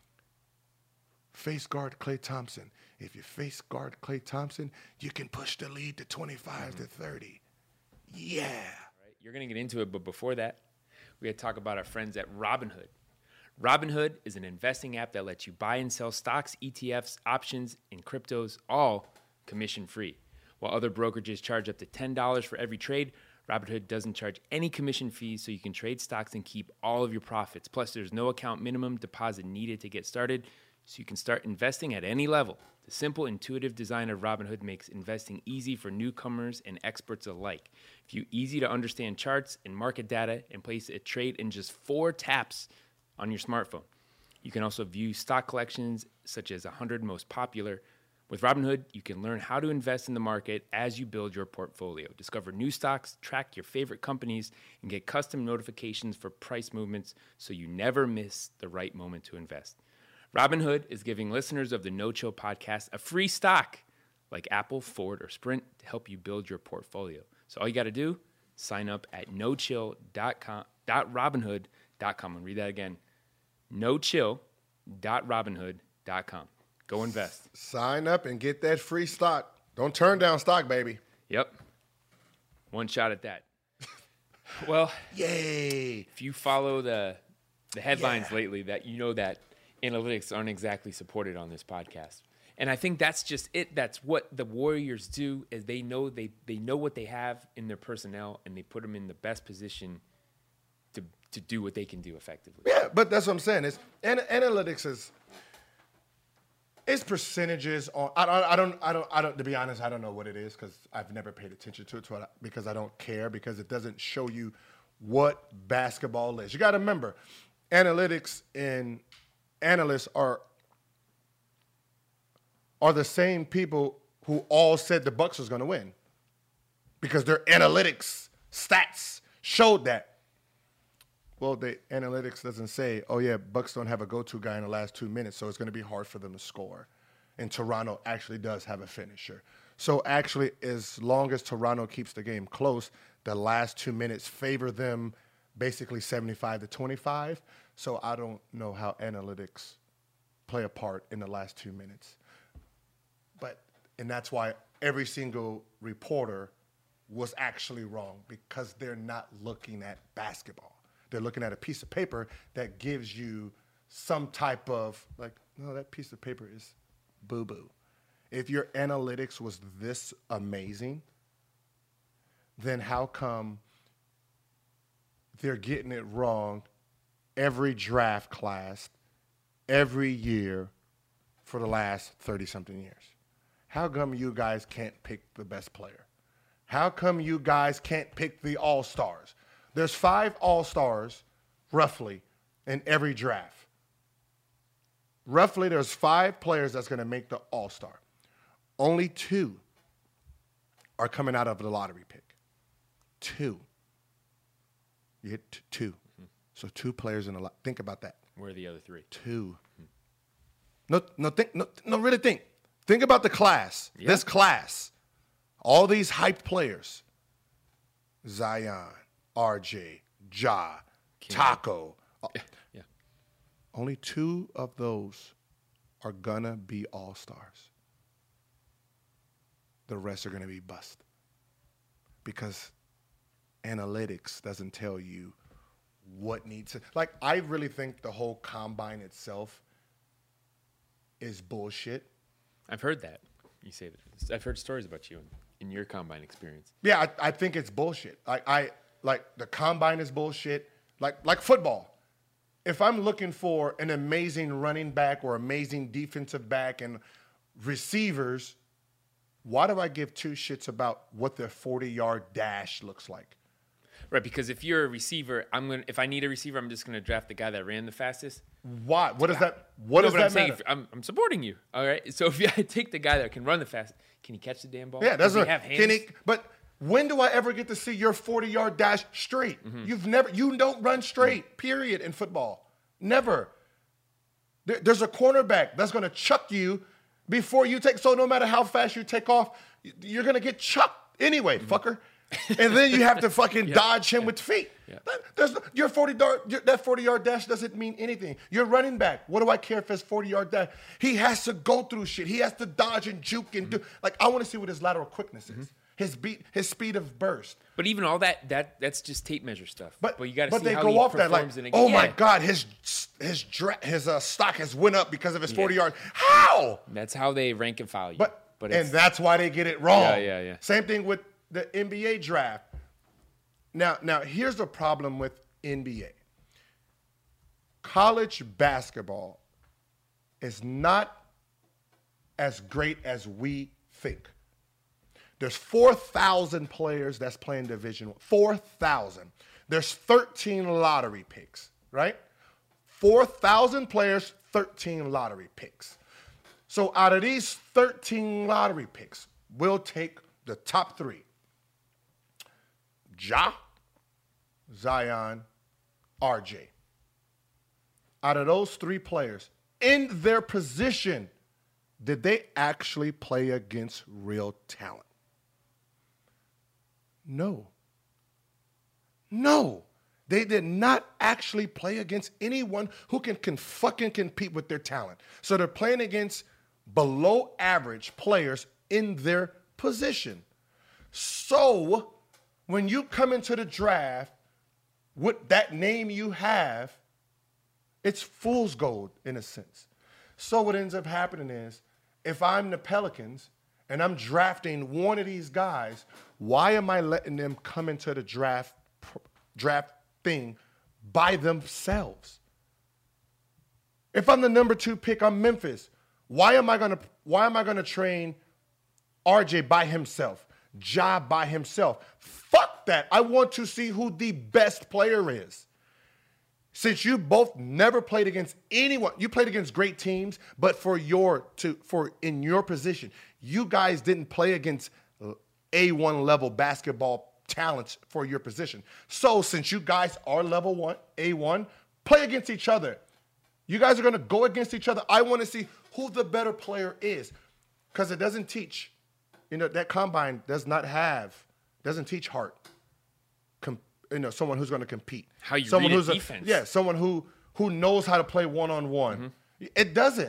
face guard Klay Thompson. If you face guard Klay Thompson, you can push the lead to 25 to 30. Yeah. Right. You're going to get into it, but before that, we got to talk about our friends at Robinhood. Robinhood is an investing app that lets you buy and sell stocks, ETFs, options, and cryptos, all commission-free. While other brokerages charge up to $10 for every trade, Robinhood doesn't charge any commission fees, so you can trade stocks and keep all of your profits. Plus, there's no account minimum deposit needed to get started, so you can start investing at any level. The simple, intuitive design of Robinhood makes investing easy for newcomers and experts alike. View easy-to-understand charts and market data and place a trade in just 4 taps on your smartphone. You can also view stock collections such as 100 most popular. With Robinhood, you can learn how to invest in the market as you build your portfolio. Discover new stocks, track your favorite companies, and get custom notifications for price movements so you never miss the right moment to invest. Robinhood is giving listeners of the No Chill podcast a free stock like Apple, Ford, or Sprint to help you build your portfolio. So all you got to do, sign up at nochill.robinhood.com. And read that again, nochill.robinhood.com. Go invest. Sign up and get that free stock. Don't turn down stock, baby. Yep. One shot at that. Well, yay! If you follow the headlines lately, that you know that analytics aren't exactly supported on this podcast. And I think that's just it. That's what the Warriors do, is they know what they have in their personnel, and they put them in the best position to do what they can do effectively. Yeah, but that's what I'm saying. Analytics is It's percentages on. I don't. To be honest, I don't know what it is because I've never paid attention to it because I don't care because it doesn't show you what basketball is. You got to remember, analytics and analysts are the same people who all said the Bucks was going to win because their analytics stats showed that. Well, the analytics doesn't say, oh, yeah, Bucks don't have a go-to guy in the last 2 minutes, so it's going to be hard for them to score. And Toronto actually does have a finisher. So actually, as long as Toronto keeps the game close, the last 2 minutes favor them basically 75-25. So I don't know how analytics play a part in the last 2 minutes. And that's why every single reporter was actually wrong because they're not looking at basketball. They're looking at a piece of paper that gives you some type of, like, no, that piece of paper is boo-boo. If your analytics was this amazing, then how come they're getting it wrong every draft class, every year for the last 30-something years? How come you guys can't pick the best player? How come you guys can't pick the all-stars? There's 5 all-stars, roughly, in every draft. Roughly, there's 5 players that's going to make the all-star. Only 2 are coming out of the lottery pick. 2. You hit 2. Mm-hmm. So 2 players in the lot. Think about that. Where are the other 3? 2. No, really think. Think about the class. Yeah. This class. All these hyped players. Zion. RJ, Ja, Taco. Yeah. Only 2 of those are going to be all-stars. The rest are going to be bust. Because analytics doesn't tell you what needs to. Like, I really think the whole combine itself is bullshit. I've heard that. You say that. I've heard stories about you in your combine experience. Yeah, I think it's bullshit. Like the combine is bullshit. Like football. If I'm looking for an amazing running back or amazing defensive back and receivers, why do I give 2 shits about what their 40-yard dash looks like? Right, because if you're a receiver, if I need a receiver, I'm just gonna draft the guy that ran the fastest. Why? What does that? What does that matter? I'm supporting you. All right. So if I take the guy that can run the fastest, can he catch the damn ball? Yeah, that's right. Have hands? But when do I ever get to see your 40-yard dash straight? Mm-hmm. You don't run straight, period, in football. Never. There's a cornerback that's going to chuck you before you take. So no matter how fast you take off, you're going to get chucked anyway, fucker. And then you have to fucking dodge him with feet. Yeah. Your 40-yard dash doesn't mean anything. Your running back, what do I care if it's 40-yard dash? He has to go through shit. He has to dodge and juke and do. Like, I want to see what his lateral quickness is. His speed of burst. But even all that's just tape measure stuff. But you got to see they how go he off that, like, performs in a game. oh my God, his stock has went up because of his 40 yards. How? That's how they rank and file you. But and that's why they get it wrong. Yeah. Same thing with the NBA draft. Now here's the problem with NBA. College basketball is not as great as we think. There's 4,000 players that's playing Division I. 4,000. There's 13 lottery picks, right? 4,000 players, 13 lottery picks. So out of these 13 lottery picks, we'll take the top 3. Ja, Zion, RJ. Out of those 3 players, in their position, did they actually play against real talent? No. They did not actually play against anyone who can fucking compete with their talent. So they're playing against below average players in their position. So when you come into the draft with that name you have, it's fool's gold in a sense. So what ends up happening is, if I'm the Pelicans and I'm drafting one of these guys, why am I letting them come into the draft thing by themselves? If I'm the number 2 pick, I'm Memphis. Why am I gonna train RJ by himself, Ja by himself? Fuck that. I want to see who the best player is. Since you both never played against anyone, you played against great teams, but in your position, you guys didn't play against A1 level basketball talents for your position. So since you guys are level 1, A1, play against each other. You guys are going to go against each other. I want to see who the better player is, because it doesn't teach. That combine doesn't teach heart. Someone who's going to compete. How you someone read who's defense. Someone who knows how to play one-on-one. Mm-hmm. It doesn't.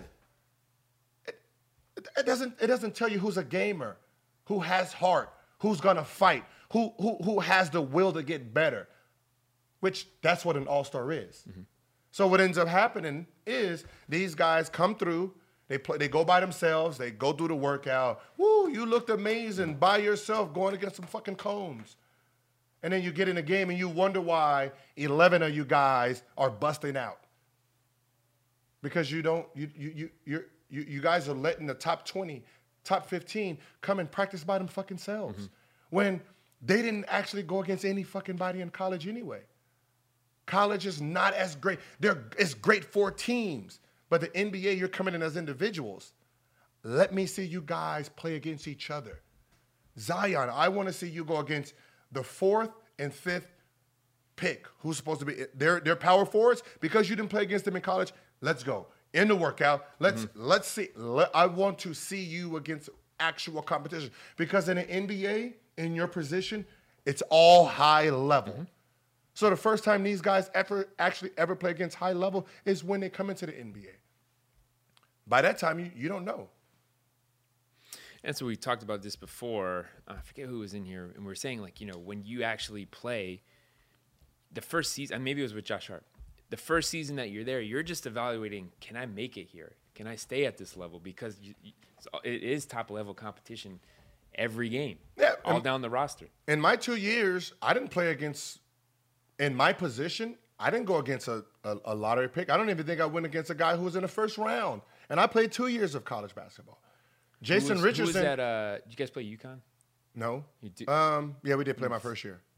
It doesn't tell you who's a gamer, who has heart, who's going to fight, who has the will to get better, which that's what an all-star is. Mm-hmm. So what ends up happening is these guys come through, they go by themselves, they go through the workout. Woo, you looked amazing by yourself going against some fucking cones. And then you get in the game and you wonder why 11 of you guys are busting out. Because you guys are letting the top 20, top 15 come and practice by them fucking selves. Mm-hmm. When they didn't actually go against any fucking body in college anyway. College is not as great. It's great for teams. But the NBA, you're coming in as individuals. Let me see you guys play against each other. Zion, I want to see you go against the 4th and 5th pick, who's supposed to be they're power forwards. Because you didn't play against them in college, let's go. In the workout, let's see. I want to see you against actual competition. Because in the NBA, in your position, it's all high level. Mm-hmm. So the first time these guys ever play against high level is when they come into the NBA. By that time, you don't know. And so we talked about this before. I forget who was in here, and we were saying, when you actually play the first season, and maybe it was with Josh Hart, the first season that you're there, you're just evaluating, can I make it here? Can I stay at this level? Because it is top-level competition every game, all down the roster. In my 2 years, I didn't play against, in my position, I didn't go against a lottery pick. I don't even think I went against a guy who was in the first round. And I played 2 years of college basketball. Jason Richardson. Who was that? Did you guys play UConn? No. You did? Yeah, we did play my first year.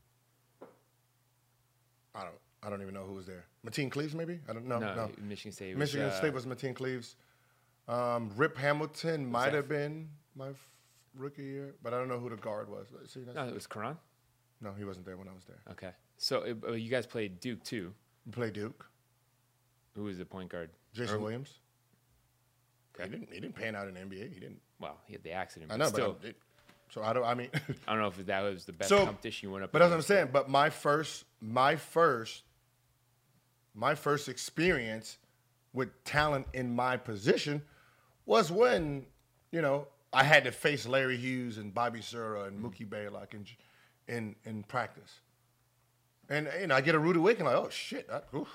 I don't even know who was there. Mateen Cleaves, maybe? I don't know. No. Michigan State. Michigan State was Mateen Cleaves. Rip Hamilton might have been my rookie year, but I don't know who the guard was. See, no, it was Karan? No, he wasn't there when I was there. Okay. So you guys played Duke, too. We played Duke. Who was the point guard? Jason Williams. Okay. He didn't pan out in the NBA. He didn't. Well, he had the accident. I know, still. So I don't. I mean, I don't know if that was the best competition you went up. But that's what I'm saying. But my first experience with talent in my position was when I had to face Larry Hughes and Bobby Sura and Mookie Blaylock in practice, and I get a rude awakening like, oh shit.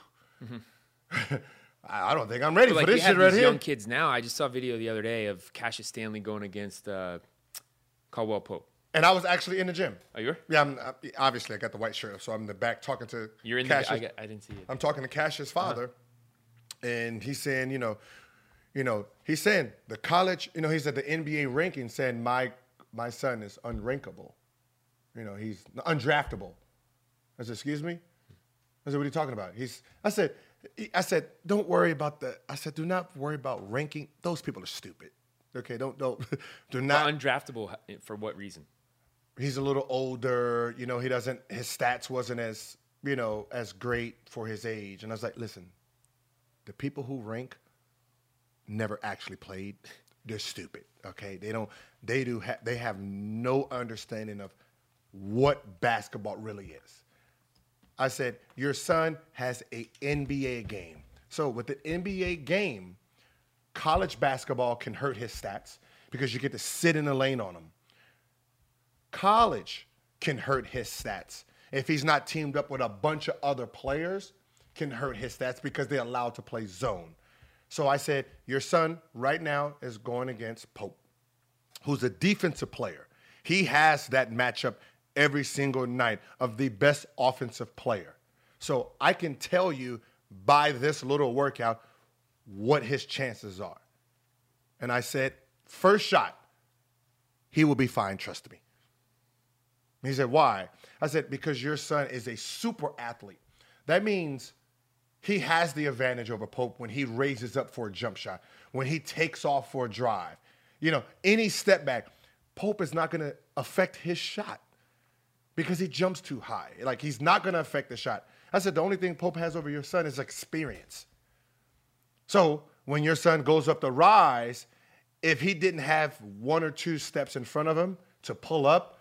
I don't think I'm ready for this shit right here. Young kids now. I just saw a video the other day of Cassius Stanley going against Caldwell Pope. And I was actually in the gym. Oh, you were? Yeah, obviously I got the white shirt, so I'm in the back talking to You're in Cassius. I didn't see it. I'm talking to Cassius' father, and he's saying, he's saying the college, he's at the NBA ranking saying my son is unrankable. He's undraftable. I said, excuse me? I said, what are you talking about? I said, don't worry about do not worry about ranking. Those people are stupid. Okay, do not. Undraftable for what reason? He's a little older. His stats wasn't as, as great for his age. And I was like, listen, the people who rank never actually played. They're stupid. Okay, they have no understanding of what basketball really is. I said, your son has an NBA game. So with the NBA game, college basketball can hurt his stats because you get to sit in the lane on him. College can hurt his stats. If he's not teamed up with a bunch of other players, can hurt his stats because they're allowed to play zone. So I said, your son right now is going against Pope, who's a defensive player. He has that matchup every single night of the best offensive player. So I can tell you by this little workout what his chances are. And I said, first shot, he will be fine, trust me. He said, why? I said, because your son is a super athlete. That means he has the advantage over Pope when he raises up for a jump shot, when he takes off for a drive. Any step back, Pope is not going to affect his shot because he jumps too high. Like, he's not going to affect the shot. I said, the only thing Pope has over your son is experience. So when your son goes up the rise, if he didn't have 1 or 2 steps in front of him to pull up,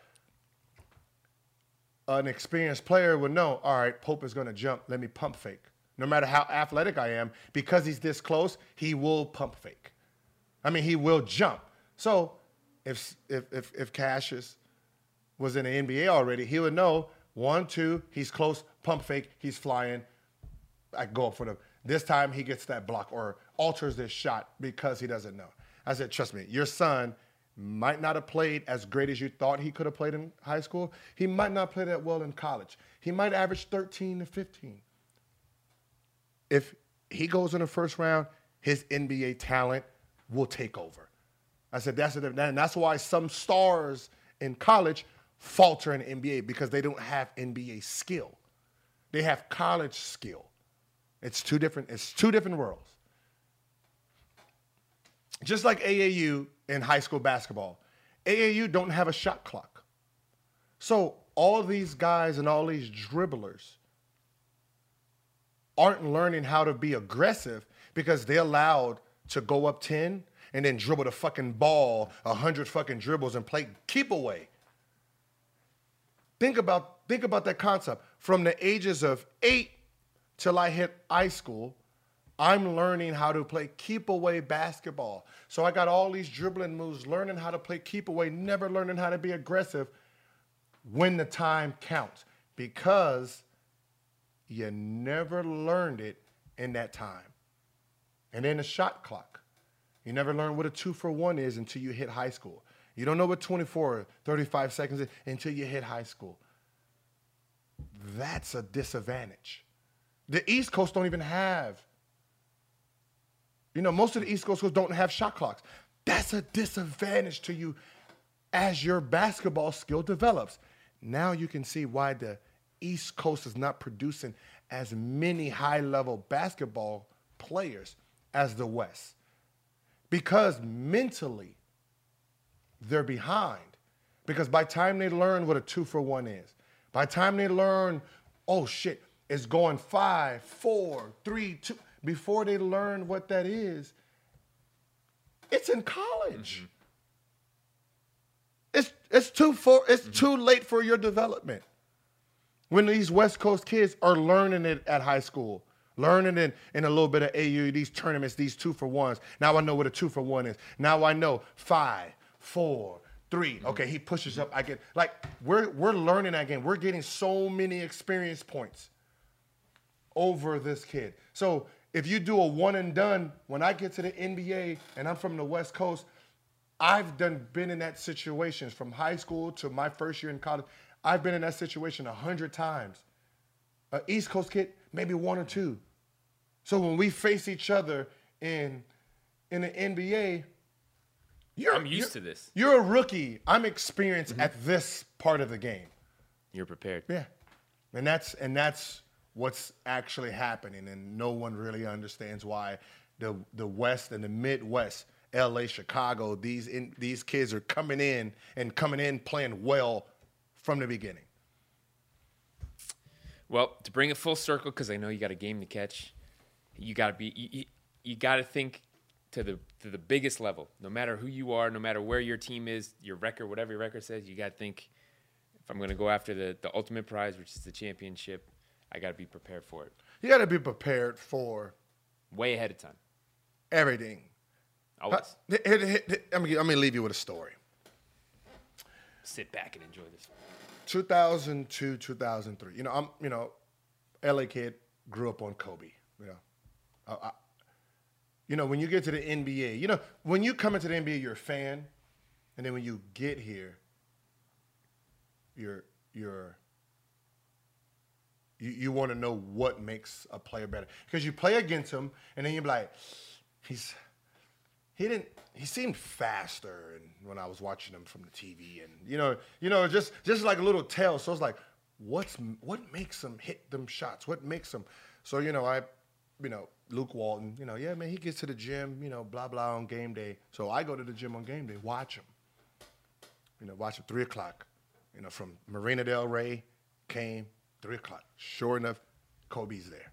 an experienced player would know, all right, Pope is going to jump. Let me pump fake. No matter how athletic I am, because he's this close, he will pump fake. I mean, he will jump. So if Cassius was in the NBA already, he would know 1, 2, he's close, pump fake, he's flying. I go up for them. This time he gets that block or alters this shot because he doesn't know. I said, trust me, your son might not have played as great as you thought he could have played in high school. He might not play that well in college. He might average 13 to 15. If he goes in the first round, his NBA talent will take over. I said, and that's why some stars in college falter in the NBA, because they don't have NBA skill. They have college skill. It's two different worlds. Just like AAU in high school basketball, AAU don't have a shot clock. So all these guys and all these dribblers aren't learning how to be aggressive because they're allowed to go up 10 and then dribble the fucking ball 100 fucking dribbles and play keep away. Think about that concept. From the ages of 8 till I hit high school, I'm learning how to play keep away basketball. So I got all these dribbling moves, learning how to play keep away, never learning how to be aggressive when the time counts, because you never learned it in that time. And then the shot clock. You never learn what a 2-for-1 is until you hit high school. You don't know what 24 or 35 seconds is until you hit high school. That's a disadvantage. The East Coast don't even have, most of the East Coast schools don't have shot clocks. That's a disadvantage to you as your basketball skill develops. Now you can see why the East Coast is not producing as many high-level basketball players as the West. Because mentally, they're behind. Because by the time they learn what a 2-for-1 is, by the time they learn, oh shit, it's going 5, 4, 3, 2, before they learn what that is, it's in college. Mm-hmm. It's too late for your development. When these West Coast kids are learning it at high school, learning in a little bit of AU, these tournaments, these 2-for-1s. Now I know what a 2-for-1 is. Now I know 5, 4, 3. Okay, he pushes up. We're learning that game. We're getting so many experience points over this kid. So if you do a one and done, when I get to the NBA and I'm from the West Coast, I've been in that situation from high school to my first year in college. I've been in that situation 100 times. An East Coast kid, maybe 1 or 2. So when we face each other in the NBA, I'm used to this. You're a rookie. I'm experienced at this part of the game. You're prepared. Yeah. And that's what's actually happening, and no one really understands why the West and the Midwest, LA, Chicago, these kids are coming in playing well from the beginning. Well, to bring it full circle, because I know you got a game to catch, you got to think to the biggest level. No matter who you are, no matter where your team is, your record, whatever your record says, you got to think, if I'm going to go after the ultimate prize, which is the championship, I got to be prepared for it. You got to be prepared for way ahead of time. Everything. Always. I'm going to leave you with a story. Sit back and enjoy this. 2002, 2003. I'm LA kid, grew up on Kobe. When you get to the NBA, when you come into the NBA, you're a fan, and then when you get here, you want to know what makes a player better, because you play against him, and then you're like, he seemed faster and when I was watching him from the TV and just like a little tell. So it's like, what makes him hit them shots? What makes him? So Luke Walton, yeah, man, he gets to the gym, blah blah on game day. So I go to the gym on game day, watch him. Watch him 3:00. From Marina Del Rey, came 3:00. Sure enough, Kobe's there.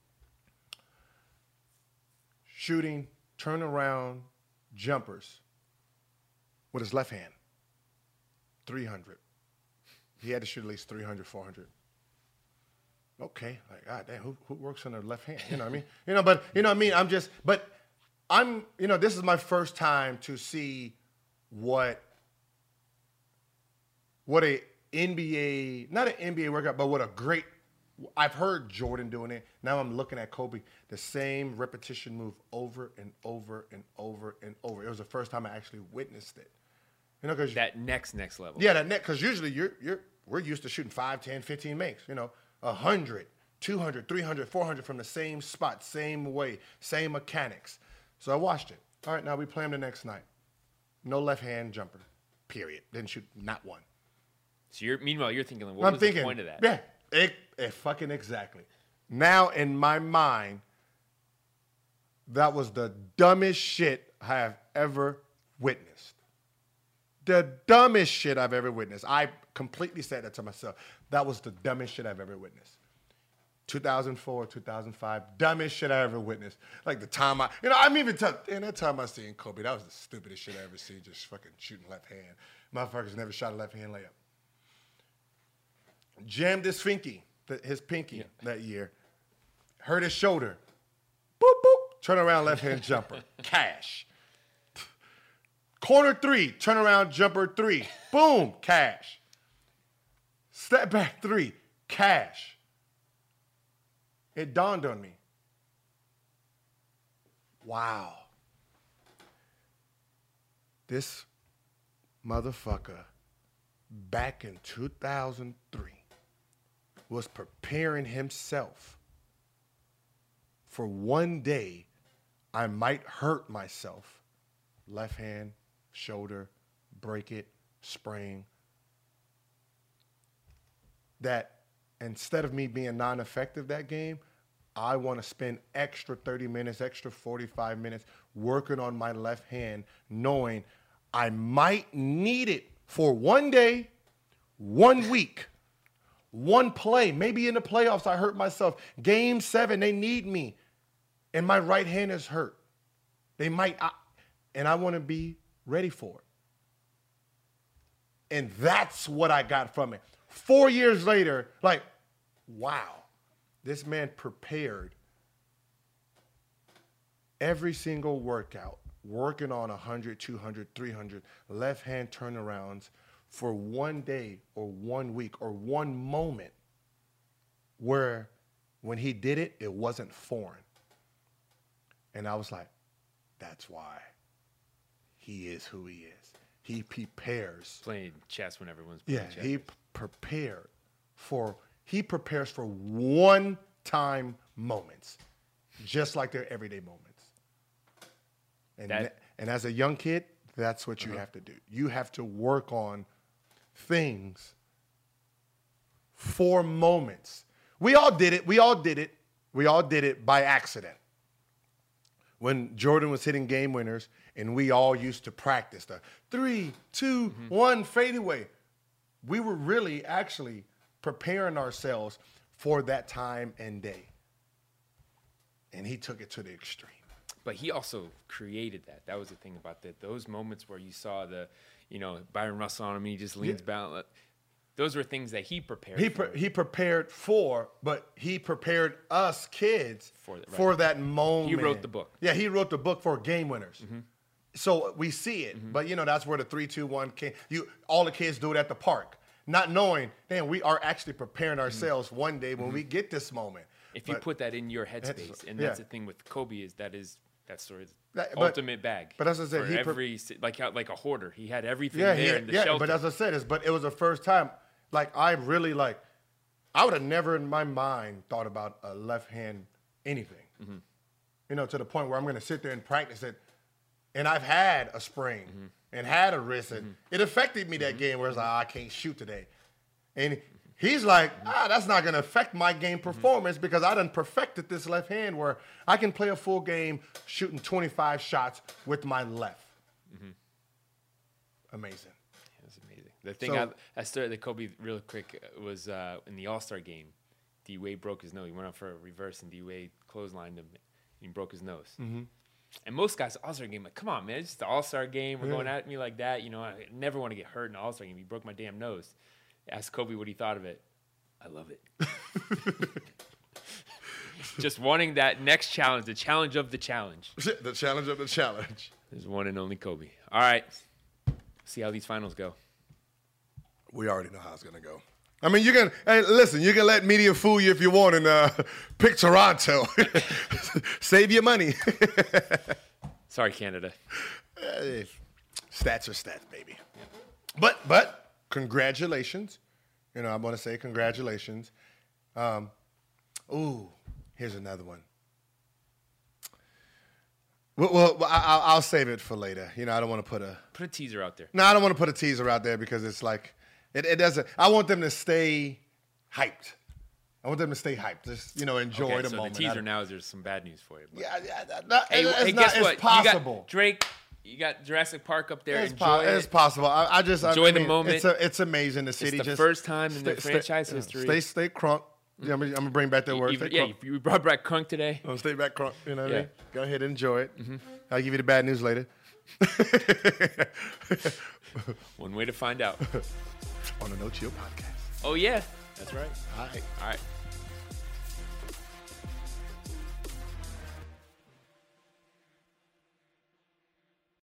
Shooting, turnaround jumpers with his left hand. 300. He had to shoot at least 300, 400. Okay, like, God damn, who works on their left hand? You know what I mean? This is my first time to see what a NBA, not an NBA workout, but what a great, I've heard Jordan doing it. Now I'm looking at Kobe, the same repetition move over and over and over and over. It was the first time I actually witnessed it. Cause that next level. Yeah, because usually we're used to shooting 5, 10, 15 makes, 100, 200, 300, 400 from the same spot, same way, same mechanics. So I watched it. All right, now we play him the next night. No left hand jumper, period. Didn't shoot not one. So meanwhile you're thinking, what was the point of that? Yeah, it fucking exactly. Now in my mind, that was the dumbest shit I have ever witnessed. The dumbest shit I've ever witnessed. I completely said that to myself. That was the dumbest shit I've ever witnessed. 2004, 2005, dumbest shit I ever witnessed. Like the time I'm even telling, that time I seen Kobe, that was the stupidest shit I ever seen, just fucking shooting left hand. Motherfuckers never shot a left hand layup. Jammed his pinky that year. Hurt his shoulder. Boop, boop. Turn around left hand jumper. Cash. Corner 3, turnaround jumper 3. Boom, cash. Step back 3, cash. It dawned on me. Wow. This motherfucker back in 2003 was preparing himself for one day I might hurt myself. Left hand, shoulder, break it, sprain. That instead of me being non-effective that game, I want to spend extra 30 minutes, extra 45 minutes working on my left hand, knowing I might need it for one day, 1 week, one play. Maybe in the playoffs I hurt myself. Game 7, they need me, and my right hand is hurt. They might, and I want to be ready for it. And that's what I got from it. 4 years later, like, wow, this man prepared every single workout, working on 100, 200, 300 left-hand turnarounds for one day or 1 week or one moment where when he did it, it wasn't foreign. And I was like, that's why he is who he is. He prepares. Playing chess when everyone's playing chess. Yeah, he prepares for one-time moments, just like their everyday moments. And as a young kid, that's what you have to do. You have to work on things for moments. We all did it. We all did it by accident. When Jordan was hitting game winners, and we all used to practice the 3, 2, 1 fadeaway. We were really actually preparing ourselves for that time and day. And he took it to the extreme. But he also created that. That was the thing about that. Those moments where you saw Byron Russell on him and he just leans back. Those were things that he prepared for. He prepared for, but he prepared us kids for that moment. He wrote the book. Yeah, he wrote the book for game winners. Mm-hmm. So we see it, but that's where the 3, 2, 1 came. All the kids do it at the park, not knowing, damn, we are actually preparing ourselves one day when we get this moment. If you put that in your headspace, and that's the thing with Kobe that's sort of ultimate bag. But as I said, like a hoarder, he had everything there in the shelter. But as I said, it was the first time. Like I would have never in my mind thought about a left hand anything. To the point where I'm going to sit there and practice it. and I've had a sprain and had a wrist, and it affected me that game where it's like, I can't shoot today. And he's like, that's not going to affect my game performance because I done perfected this left hand where I can play a full game shooting 25 shots with my left. Amazing. That's amazing. The thing I started the Kobe real quick was in the All-Star game. D Wade broke his nose. He went out for a reverse, and D Wade clotheslined him. And he broke his nose. And most guys, All-Star game, like, come on, man, it's just the All-Star game. We're going at me like that. You know, I never want to get hurt in the All-Star game. He broke my damn nose. Asked Kobe what he thought of it. I love it. Just wanting that next challenge, the challenge of the challenge. The challenge of the challenge. There's one and only Kobe. All right. See how these finals go. We already know how it's going to go. I mean, you can let media fool you if you want and pick Toronto. Save your money. Sorry, Canada. Stats are stats, baby. Yeah. But congratulations. You know, I want to say congratulations. Here's another one. Well, I'll save it for later. You know, I don't want to put a teaser out there. No, I don't want to put a teaser out there because it's like it doesn't. I want them to stay hyped. I want them to stay hyped. Just, you know, enjoy the moment. The teaser now is there's some bad news for you. It's possible. You got Drake. You got Jurassic Park up there. It's possible. I mean, the moment. It's amazing. The city it's the first time in the franchise history. Stay crunk. Yeah, I'm gonna bring back that word. You brought back crunk today. I'm stay back crunk. You know what I mean? Go ahead and enjoy it. I'll give you the bad news later. One way to find out. On the No Chill podcast. Oh, yeah. That's right. All right.